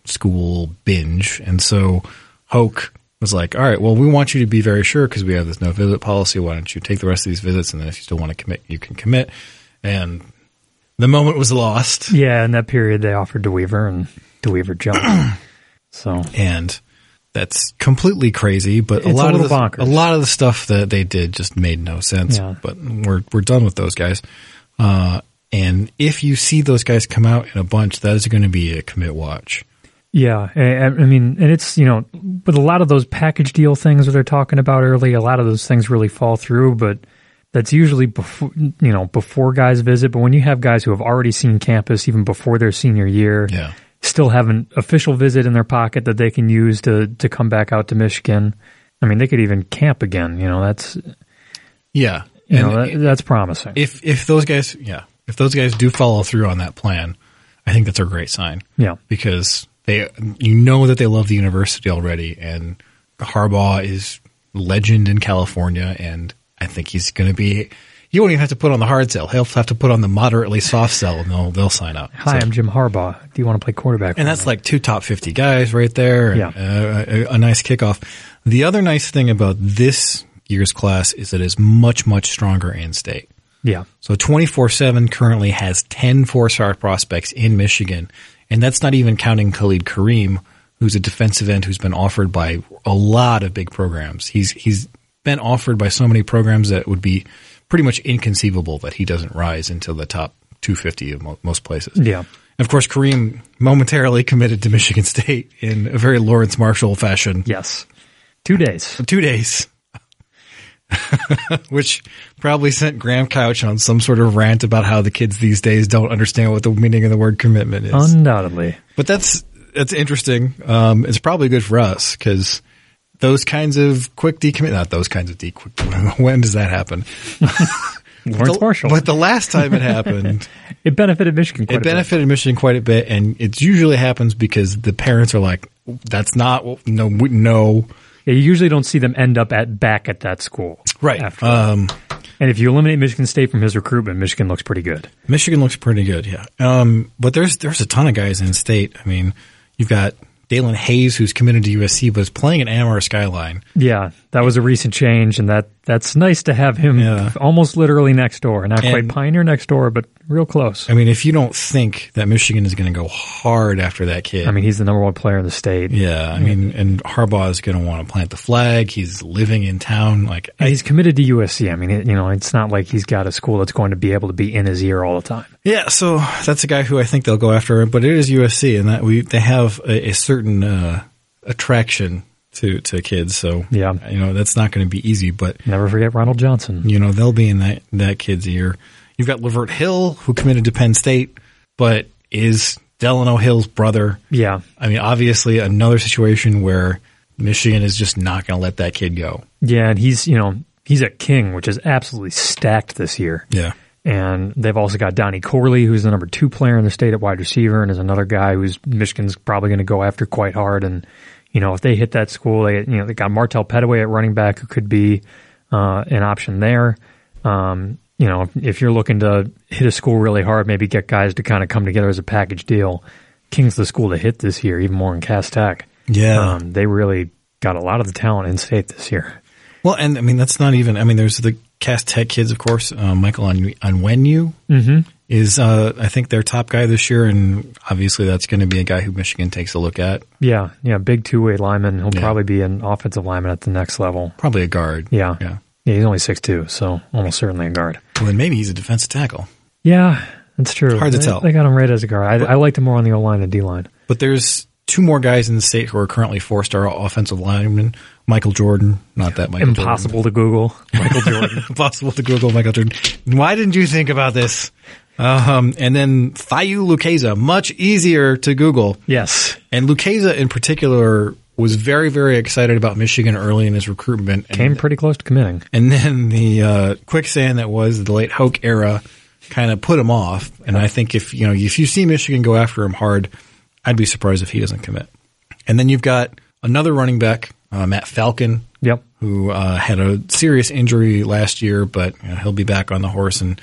school binge. And so Hoke was like, all right, well, we want you to be very sure because we have this no visit policy. Why don't you take the rest of these visits? And then if you still want to commit, you can commit. And the moment was lost. Yeah, in that period, they offered DeWeaver, and DeWeaver jumped. So, and that's completely crazy. But a It's lot a of little the, bonkers. a lot of the stuff that they did just made no sense. Yeah. But we're we're done with those guys. Uh, and if you see those guys come out in a bunch, that is going to be a commit watch. yeah, I, I mean, and it's, you know, with a lot of those package deal things that they're talking about early, a lot of those things really fall through, but that's usually before, you know, before guys visit. But when you have guys who have already seen campus even before their senior year, Yeah. still have an official visit in their pocket that they can use to, to come back out to Michigan. I mean, they could even camp again. You know, that's, Yeah. you And know, that, that's promising. if if those guys, yeah, if those guys do follow through on that plan, I think that's a great sign. Yeah. Because they, you know that they love the university already, and Harbaugh is legend in California, and I think he's going to be. You won't even have to put on the hard sell. He'll have to put on the moderately soft sell, and they'll they'll sign up. Hi, So- I'm Jim Harbaugh. Do you want to play quarterback? and for that's me? like two top fifty guys right there. And Yeah. a, a, a nice kickoff. The other nice thing about this year's class is that it's much, much stronger in state. yeah. So twenty-four seven currently has ten four-star prospects in Michigan, and that's not even counting Khalid Kareem, who's a defensive end who's been offered by a lot of big programs. He's he's been offered by so many programs that it would be pretty much inconceivable that he doesn't rise into the top two fifty of mo- most places. Yeah. And of course, Kareem momentarily committed to Michigan State in a very Lawrence Marshall fashion. Yes. Two days. Two days. Which probably sent Graham Couch on some sort of rant about how the kids these days don't understand what the meaning of the word commitment is. Undoubtedly. But that's that's interesting. Um, it's probably good for us because those kinds of quick decommit, not those kinds of decommit. When does that happen? Lawrence The- Marshall. But the last time it happened, It benefited Michigan quite it a bit. benefited Michigan quite a bit, and it usually happens because the parents are like, "That's not what- no we- no." Yeah, you usually don't see them end up at back at that school. Right. After. Um, and if you eliminate Michigan State from his recruitment, Michigan looks pretty good. Michigan looks pretty good, yeah. Um, but there's there's a ton of guys in state. I mean, you've got Dalen Hayes, who's committed to U S C, but is playing at Ann Arbor Skyline. Yeah, that was a recent change, and that that's nice to have him Yeah. almost literally next door. Not quite And- Pioneer next door, but real close. I mean, if you don't think that Michigan is going to go hard after that kid, I mean, he's the number one player in the state. yeah, I mean, and Harbaugh is going to want to plant the flag. He's living in town, like And he's committed to U S C. I mean, it, you know, it's not like he's got a school that's going to be able to be in his ear all the time. yeah. So that's a guy who I think they'll go after. But it is U S C, and that we they have a, a certain uh, attraction to to kids. So Yeah. you know that's not going to be easy, but. Never forget Ronald Johnson. You know, they'll be in that, that kid's ear. You've got Lavert Hill, who committed to Penn State, but is Delano Hill's brother. Yeah, I mean, obviously another situation where Michigan is just not going to let that kid go. yeah, and he's you know he's at King, which is absolutely stacked this year. Yeah. And they've also got Donnie Corley, who's the number two player in the state at wide receiver, and is another guy who's Michigan's probably going to go after quite hard. And you know, if they hit that school, they you know they got Martell Petaway at running back, who could be uh, an option there. Um, you know, if, if you're looking to hit a school really hard, maybe get guys to kind of come together as a package deal. King's the school to hit this year, even more in Cass Tech. Yeah. Um, they really got a lot of the talent in state this year. Well, and I mean, that's not even, I mean, there's the Cass Tech kids, of course. Uh, Michael Onwenu mm-hmm. is, uh, I think, their top guy this year. And obviously that's going to be a guy who Michigan takes a look at. Yeah, yeah, big two-way lineman. He'll Yeah. probably be an offensive lineman at the next level. Probably a guard. Yeah. Yeah. Yeah, he's only six two, so almost certainly a guard. Well, then maybe he's a defensive tackle. Yeah, that's true. Hard to They- tell. They got him right as a guard. I, I liked him more on the O-line and D-line. But there's two more guys in the state who are currently four-star offensive linemen. Michael Jordan, not that Michael Impossible to Google. Michael Jordan. Jordan. Impossible to Google Michael Jordan. Why didn't you think about this? Um, and then Fayu Lucchesa, much easier to Google. Yes. And Lucchesa in particular was very, very excited about Michigan early in his recruitment. And, Came pretty close to committing. and then the uh, quicksand that was the late Hoke era kind of put him off. And I think if you know if you see Michigan go after him hard, I'd be surprised if he doesn't commit. And then you've got another running back, uh, Matt Falcon, Yep. who uh, had a serious injury last year, but you know, he'll be back on the horse and he'll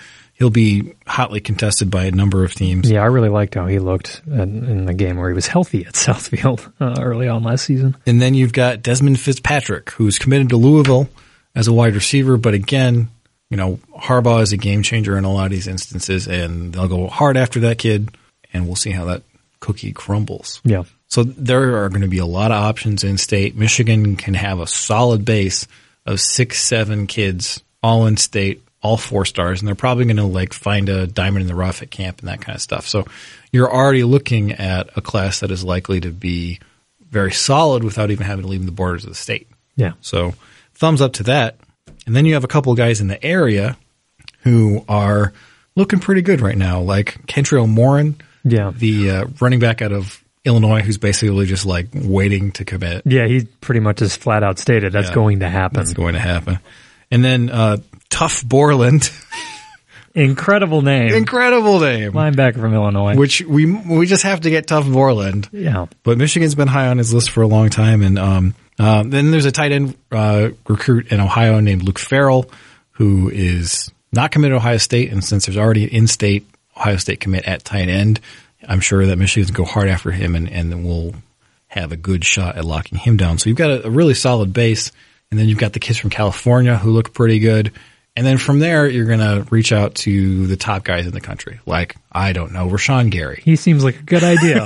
he'll be hotly contested by a number of teams. Yeah, I really liked how he looked in, in the game where he was healthy at Southfield uh, early on last season. And then you've got Desmond Fitzpatrick, who's committed to Louisville as a wide receiver. But again, you know, Harbaugh is a game changer in a lot of these instances, and they'll go hard after that kid, and we'll see how that cookie crumbles. Yeah. So there are going to be a lot of options in state. Michigan can have a solid base of six, seven kids, all in state, all four stars, and they're probably going to like find a diamond in the rough at camp and that kind of stuff. So you're already looking at a class that is likely to be very solid without even having to leave the borders of the state. Yeah. So thumbs up to that. And then you have a couple of guys in the area who are looking pretty good right now, like Kentrell Morin, Yeah. the uh, running back out of Illinois, who's basically just like waiting to commit. Yeah, he pretty much has flat out stated that's Yeah. going to happen. That's going to happen. And then uh, Tough Borland, Incredible name. incredible name, Linebacker from Illinois. which we we just have to get Tough Borland. yeah. But Michigan's been high on his list for a long time. And um, uh, then there's a tight end uh, recruit in Ohio named Luke Farrell, who is not committed to Ohio State. And since there's already an in-state Ohio State commit at tight end, I'm sure that Michigan's going to go hard after him, and, and then we'll have a good shot at locking him down. So you've got a, a really solid base. And then you've got the kids from California who look pretty good. And then from there, you're going to reach out to the top guys in the country. Like, I don't know, Rashawn Gary. He seems like a good idea.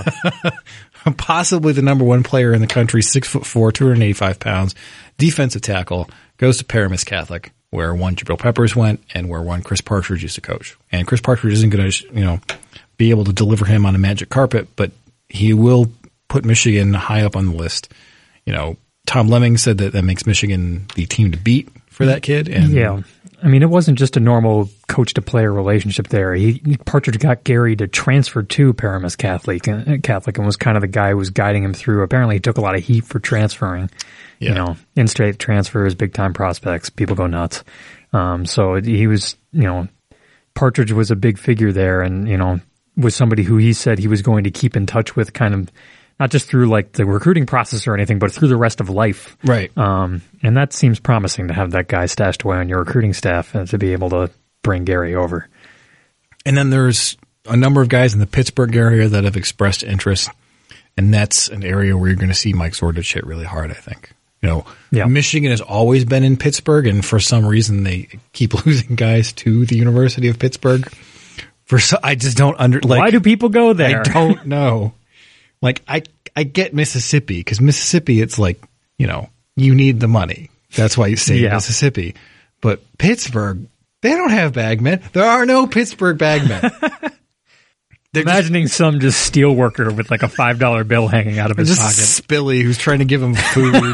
Possibly the number one player in the country, six foot four, two hundred eighty-five pounds, defensive tackle, goes to Paramus Catholic, where one Jabril Peppers went and where one Chris Partridge used to coach. And Chris Partridge isn't going to, you know, be able to deliver him on a magic carpet, but he will put Michigan high up on the list. You know, Tom Lemming said that that makes Michigan the team to beat for that kid. And Yeah. I mean, it wasn't just a normal coach-to-player relationship there. He Partridge got Gary to transfer to Paramus Catholic, uh, Catholic and was kind of the guy who was guiding him through. Apparently, he took a lot of heat for transferring. Yeah. You know, in-state transfers, big-time prospects, people go nuts. Um, so it, he was, you know, Partridge was a big figure there and, you know, was somebody who he said he was going to keep in touch with kind of not just through like the recruiting process or anything, but through the rest of life. Right. Um, and that seems promising to have that guy stashed away on your recruiting staff and to be able to bring Gary over. And then there's a number of guys in the Pittsburgh area that have expressed interest, and that's an area where you're going to see Mike Zordich hit really hard, I think. You know, Yeah. Michigan has always been in Pittsburgh, and for some reason they keep losing guys to the University of Pittsburgh. For so, I just don't under like. Why do people go there? I don't know. Like I, I get Mississippi because Mississippi, it's like, you know, you need the money. That's why you stay Yeah. in Mississippi. But Pittsburgh, they don't have bagmen. There are no Pittsburgh bagmen. They're Imagining some just steel worker with like a five dollar bill hanging out of his just, pocket. just Spilly who's trying to give him food.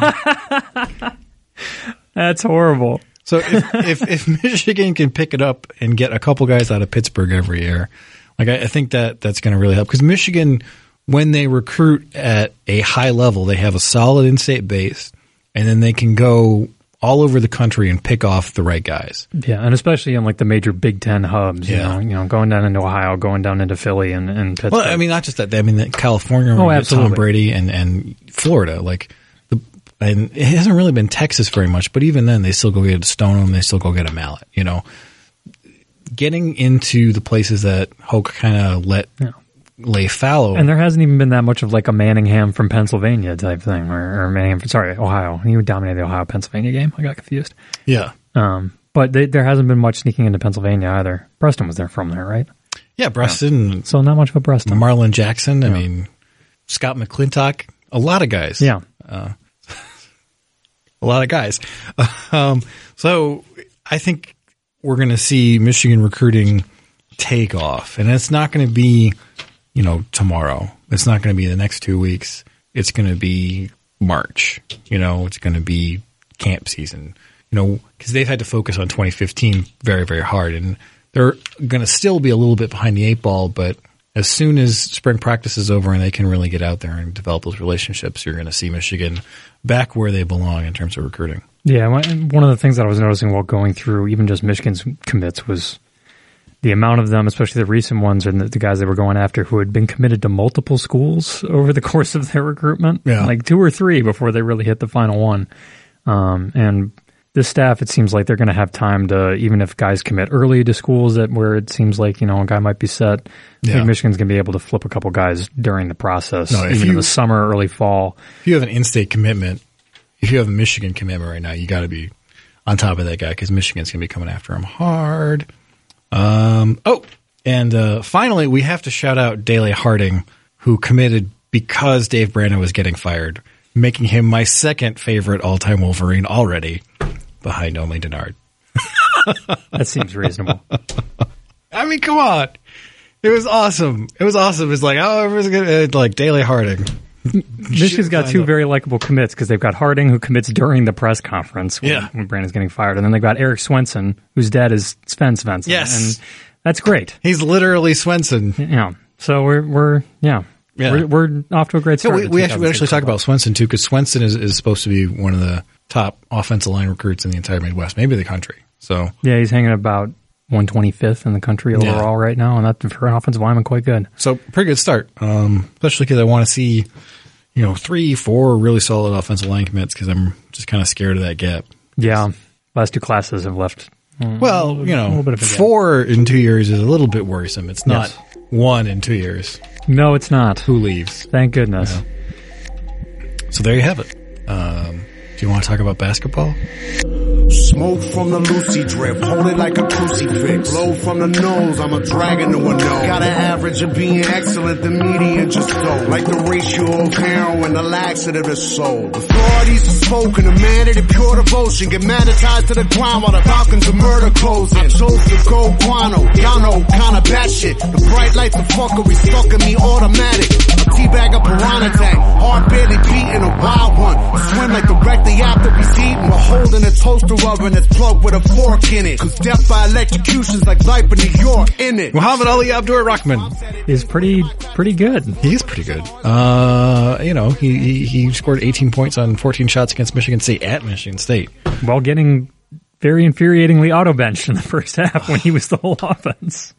That's horrible. So if, if if Michigan can pick it up and get a couple guys out of Pittsburgh every year, like I, I think that that's going to really help because Michigan, when they recruit at a high level, they have a solid in-state base, and then they can go all over the country and pick off the right guys. Yeah, and especially in like the major Big Ten hubs. You Yeah. know, you know, going down into Ohio, going down into Philly, and, and Pittsburgh. Well, I mean, not just that. I mean, that California, Oh, where you get Tom absolutely. Brady, and and Florida, like the, and it hasn't really been Texas very much, but even then, they still go get a Stoneham, they still go get a Mallet. You know, getting into the places that Hoke kind of let Yeah. lay fallow. And there hasn't even been that much of like a Manningham from Pennsylvania type thing, or, or Manningham from, sorry, Ohio. He would dominate the Ohio-Pennsylvania game. I got confused. yeah, Um, but they, there hasn't been much sneaking into Pennsylvania either. Preston was there from there, right? yeah, Preston, So not much of a Preston. Marlon Jackson. I mean, Scott McClintock, a lot of guys. Yeah. a lot of guys. Um, so I think we're going to see Michigan recruiting take off, and it's not going to be, you know, tomorrow. It's not going to be the next two weeks. It's going to be March. You know, it's going to be camp season. You know, because they've had to focus on twenty fifteen very, very hard, and they're going to still be a little bit behind the eight ball. But as soon as spring practice is over and they can really get out there and develop those relationships, you're going to see Michigan back where they belong in terms of recruiting. Yeah, one one of the things that I was noticing while going through even just Michigan's commits was the amount of them, especially the recent ones and the, the guys they were going after who had been committed to multiple schools over the course of their recruitment, Yeah. like two or three before they really hit the final one. Um, and this staff, it seems like they're going to have time to, even if guys commit early to schools that where it seems like, you know, a guy might be set, I Yeah. think Michigan's going to be able to flip a couple guys during the process, No, if even in you- the summer, early fall. If you have an in-state commitment, if you have a Michigan commitment right now, you got to be on top of that guy because Michigan's going to be coming after him hard. Um, oh, and uh, finally, we have to shout out Dele Harding, who committed because Dave Brandon was getting fired, making him my second favorite all-time Wolverine already, behind only Denard. That seems reasonable. I mean, come on. It was awesome. It was awesome. It's like, oh, everyone's gonna, uh, like Dele Harding. Michigan's got two very likable commits because they've got Harding, who commits during the press conference when, Yeah. when Brandon's getting fired, and then they've got Eric Swenson, whose dad is Sven Svensson. Yes. And that's great. He's literally Swenson. Yeah. So we're, we're yeah. Yeah. We're, we're off to a great Yeah, start. we, in we actually we actually 2006 talk about Swenson too, because Swenson is, is supposed to be one of the top offensive line recruits in the entire Midwest, maybe the country. So Yeah, he's hanging about one twenty-fifth in the country overall Yeah. right now, and that for an offensive lineman, quite good. so pretty good start, um, especially because I want to see, you know, three, four really solid offensive line commits because I'm just kind of scared of that gap. Yeah, last two classes have left. mm, Well, you a know, little bit of a gap. four in two years is a little bit worrisome. It's not Yes. one in two years. No, it's not. Who leaves? Thank goodness. So there you have it. Um, do you want to talk about basketball? Smoke from the Lucy drip, hold it like a crucifix. Blow from the nose, I'm a dragon to a nose. Got an average of being excellent, the median just so. Like the ratio of heroin, the laxative is sold. Authorities have spoken, a man of the pure devotion. Get magnetized to the ground while the Falcons of murder closing. I chose to go guano, y'all know, kinda bad shit. The bright lights of fuckery stuck in me automatic. A teabag a piranha tank, heart barely beating a wild one. Swim like the wreck the after he's eating. We're holding a toaster oven that's plugged with a fork in it. Cause death by electrocution's like life in New York, in it. Muhammad Ali Abdur Rahman. He's pretty pretty good. He is pretty good. Uh, you know, he, he he scored eighteen points on fourteen shots against Michigan State at Michigan State. While getting very infuriatingly auto-benched in the first half when he was the whole offense.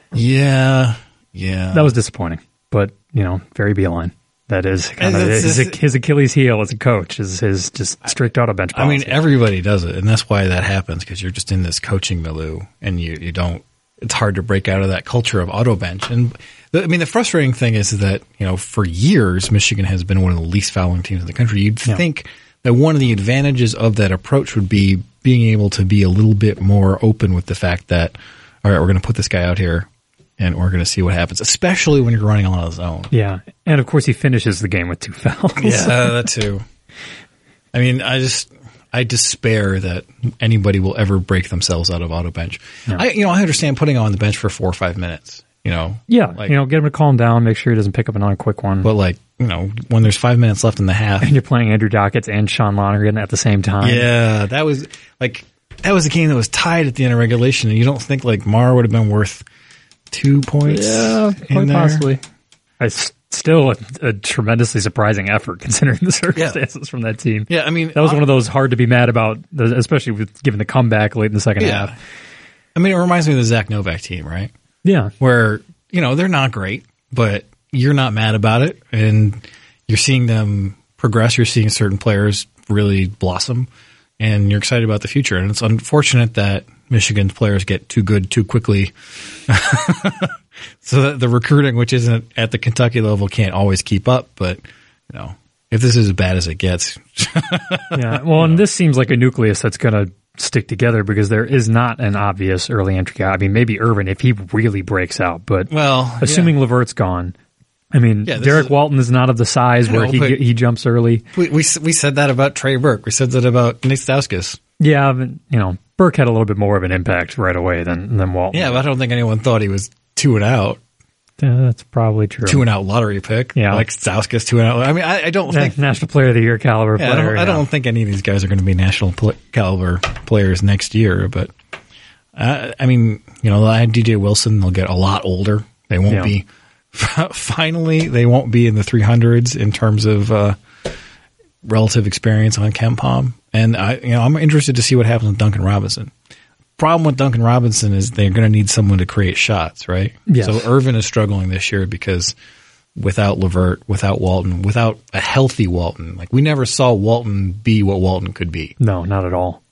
Yeah, yeah. That was disappointing. But, you know, very Beeline. That is kind of And it's- his, it's- his Achilles heel as a coach is his just strict auto-bench I mean, policy. everybody does it, and that's why that happens, because you're just in this coaching milieu, and you, you don't, it's hard to break out of that culture of auto bench. And the, I mean, the frustrating thing is that, you know, for years, Michigan has been one of the least fouling teams in the country. You'd Yeah. think that one of the advantages of that approach would be being able to be a little bit more open with the fact that, all right, we're going to put this guy out here, and we're going to see what happens, especially when you're running a lot of zone. Yeah. And, of course, he finishes the game with two fouls. Yeah, that too. I mean, I just I despair that anybody will ever break themselves out of auto bench. Yeah. I you know I understand putting him on the bench for four or five minutes. You know, Yeah. like, you know, get him to calm down, make sure he doesn't pick up another quick one. but like you know when there's five minutes left in the half. and you're playing Andrew Dockets and Sean Lonergan at the same time. Yeah, that was like that was a game that was tied at the end of regulation, and you don't think like Mara would have been worth two points? Yeah, in quite there? possibly. I s- still a, a tremendously surprising effort considering the circumstances from that team. Yeah, I mean That was hon- one of those hard to be mad about, the- especially with given the comeback late in the second Yeah, half. I mean it reminds me of the Zach Novak team, right? Yeah. Where, you know, they're not great, but you're not mad about it. And you're seeing them progress. You're seeing certain players really blossom, and you're excited about the future. And it's unfortunate that Michigan's players get too good too quickly. So that the recruiting, which isn't at the Kentucky level, can't always keep up. But, you know, if this is as bad as it gets, Yeah. Well, and this seems like a nucleus that's going to stick together because there is not an obvious early entry guy. I mean, maybe Irvin if he really breaks out, but well, assuming yeah. Levert's gone. I mean, Yeah, this Derek is- Walton is not of the size I where know, he but- he jumps early. we, we we said that about Trey Burke. We said that about Nate Stauskas. Yeah, but, you know, Burke had a little bit more of an impact right away than than Walton. Yeah, but I don't think anyone thought he was two and out. Yeah, that's probably true. Two and out lottery pick. Yeah. Like Stauskas two and out. I mean, I, I don't Na- think National Player of the Year caliber Yeah, I player. don't, I don't think any of these guys are going to be national pl- caliber players next year, but uh, I mean, you know, they'll add D J Wilson. They'll get a lot older. They won't Yeah. be, finally, they won't be in the three hundreds in terms of uh, relative experience on KenPom. And I, you know, I'm interested to see what happens with Duncan Robinson. Problem with Duncan Robinson is they're going to need someone to create shots, right? Yes. So Irvin is struggling this year because without Levert, without Walton, without a healthy Walton, like we never saw Walton be what Walton could be. No, not at all.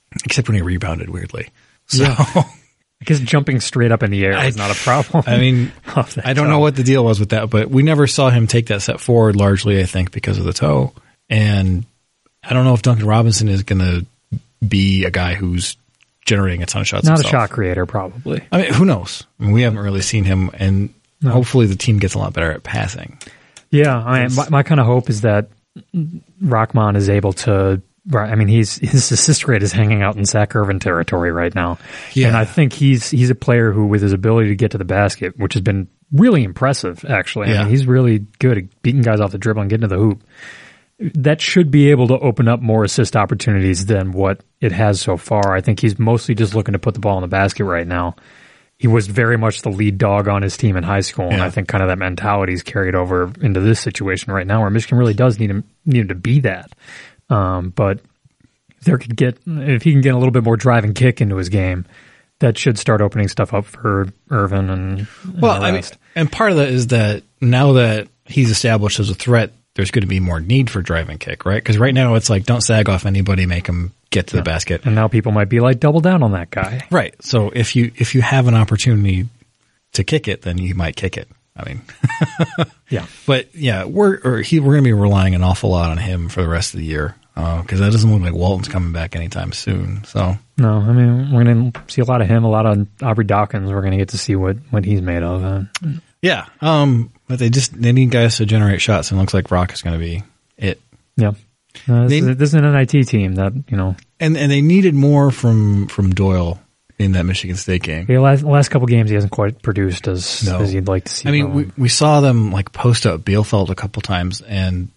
except when he rebounded weirdly. So, Yeah. I guess jumping straight up in the air is not a problem. I mean, Off that I don't toe. know what the deal was with that, but we never saw him take that step forward largely, I think, because of the toe. And I don't know if Duncan Robinson is going to be a guy who's generating a ton of shots Not himself. a shot creator, probably. I mean, who knows? I mean, we haven't really seen him, and No. hopefully the team gets a lot better at passing. Yeah, I mean, my, my kind of hope is that Rockman is able to. I mean, he's his assist rate is hanging out in Zach Irvin territory right now, Yeah. and I think he's he's a player who, with his ability to get to the basket, which has been really impressive, actually. I Yeah. mean, he's really good at beating guys off the dribble and getting to the hoop. That should be able to open up more assist opportunities than what it has so far. I think he's mostly just looking to put the ball in the basket right now. He was very much the lead dog on his team in high school, and Yeah. I think kind of that mentality is carried over into this situation right now, where Michigan really does need him need him to be that. Um, but if there could get if he can get a little bit more drive and kick into his game, that should start opening stuff up for Irvin and, and Well, the I mean, rest. and part of that is that now that he's established as a threat, there's going to be more need for drive and kick, right? Because right now it's like, don't sag off anybody, make him get to the basket. And now people might be like, double down on that guy. Right. So if you if you have an opportunity to kick it, then you might kick it. I mean, Yeah. but yeah, we're or he we're going to be relying an awful lot on him for the rest of the year because that doesn't look like Walton's coming back anytime soon. So No, I mean, we're going to see a lot of him, a lot of Aubrey Dawkins. We're going to get to see what, what he's made of. Uh, yeah, um, but they just they need guys to generate shots, and it looks like Rock is going to be it. yeah. Uh, this, They- is, this is an N I T team that, you know, And and they needed more from from Doyle in that Michigan State game. the last, last couple games he hasn't quite produced as, No. as you'd like to see. I mean, from we him. we saw them like post up Bielefeld a couple times, and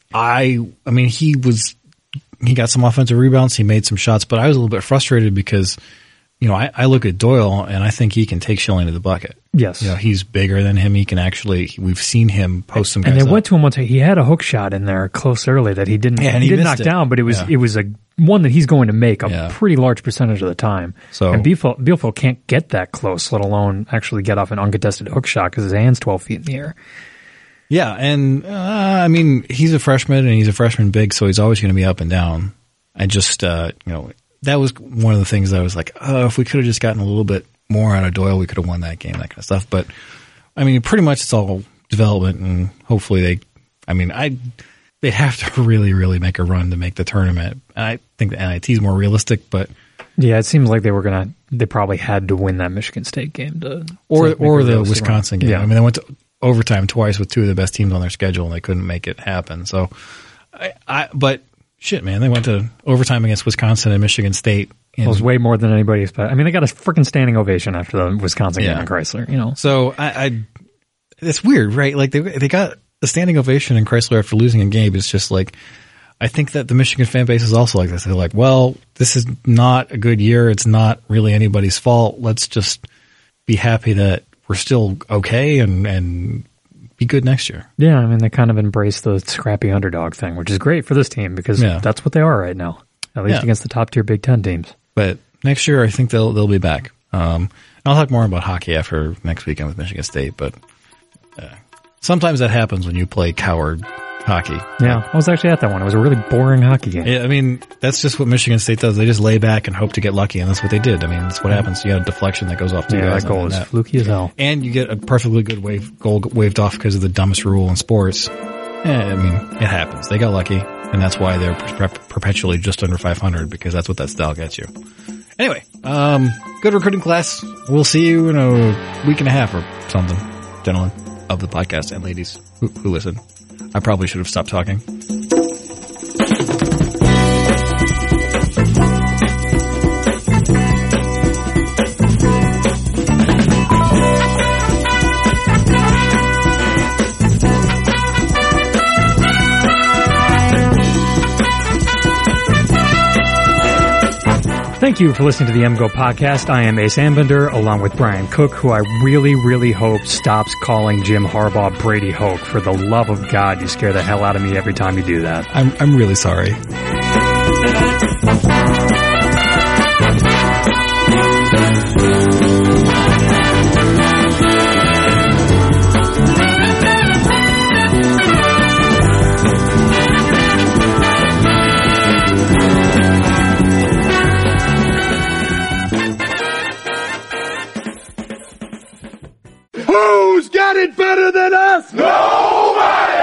I I mean he was he got some offensive rebounds, he made some shots, but I was a little bit frustrated because you know I, I look at Doyle and I think he can take Schilling to the bucket. Yes. You know, he's bigger than him. He can actually. We've seen him post some guys And they up. went to him once. He had a hook shot in there close early that he didn't. Yeah, and he, he didn't knock missed it. down, but it was Yeah. it was a one that he's going to make a Yeah. pretty large percentage of the time. So- and Bielefeld, Bielefeld can't get that close, let alone actually get off an uncontested hook shot because his hand's twelve feet in the air. Yeah, and uh, I mean he's a freshman and he's a freshman big, so he's always going to be up and down. I just uh, you know that was one of the things that I was like, oh, if we could have just gotten a little bit more out of Doyle, we could have won that game, that kind of stuff. But I mean, pretty much it's all development, and hopefully they. I mean, I they have to really, really make a run to make the tournament. I think the N I T is more realistic, but Yeah, it seems like they were gonna. They probably had to win that Michigan State game to, or to make or a the realistic run. Wisconsin game. Yeah, I mean, they went to overtime twice with two of the best teams on their schedule, and they couldn't make it happen. So, I, I but shit, man, they went to overtime against Wisconsin and Michigan State. it was way more than anybody expected. I mean, they got a freaking standing ovation after the Wisconsin Yeah. game in Chrysler. You know, So I, I, it's weird, right? Like they they got a standing ovation in Chrysler after losing a game. It's just like, I think that the Michigan fan base is also like this. They're like, well, this is not a good year. It's not really anybody's fault. Let's just be happy that we're still okay and and be good next year. yeah. I mean, they kind of embrace the scrappy underdog thing, which is great for this team because Yeah. that's what they are right now, at least Yeah. against the top tier Big Ten teams. But next year, I think they'll they'll be back. Um, I'll talk more about hockey after next weekend with Michigan State. But uh, sometimes that happens when you play coward hockey. Yeah, I was actually at that one. It was a really boring hockey game. Yeah, I mean, that's just what Michigan State does. They just lay back and hope to get lucky, and that's what they did. I mean, that's what happens. You got a deflection that goes off two Yeah, guys. that goal and was that- fluky as hell. and you get a perfectly good wave goal waved off because of the dumbest rule in sports. Yeah, I mean, it happens. They got lucky, and that's why they're per- perpetually just under five hundred because that's what that style gets you. Anyway, um, good recruiting class. We'll see you in a week and a half or something, gentlemen of the podcast and ladies who, who listen. I probably should have stopped talking. Thank you for listening to the M Go podcast. I am Ace Anbender, along with Brian Cook, who I really, really hope stops calling Jim Harbaugh Brady Hoke. For the love of God, you scare the hell out of me every time you do that. I'm I'm really sorry. got it better than us? Nobody!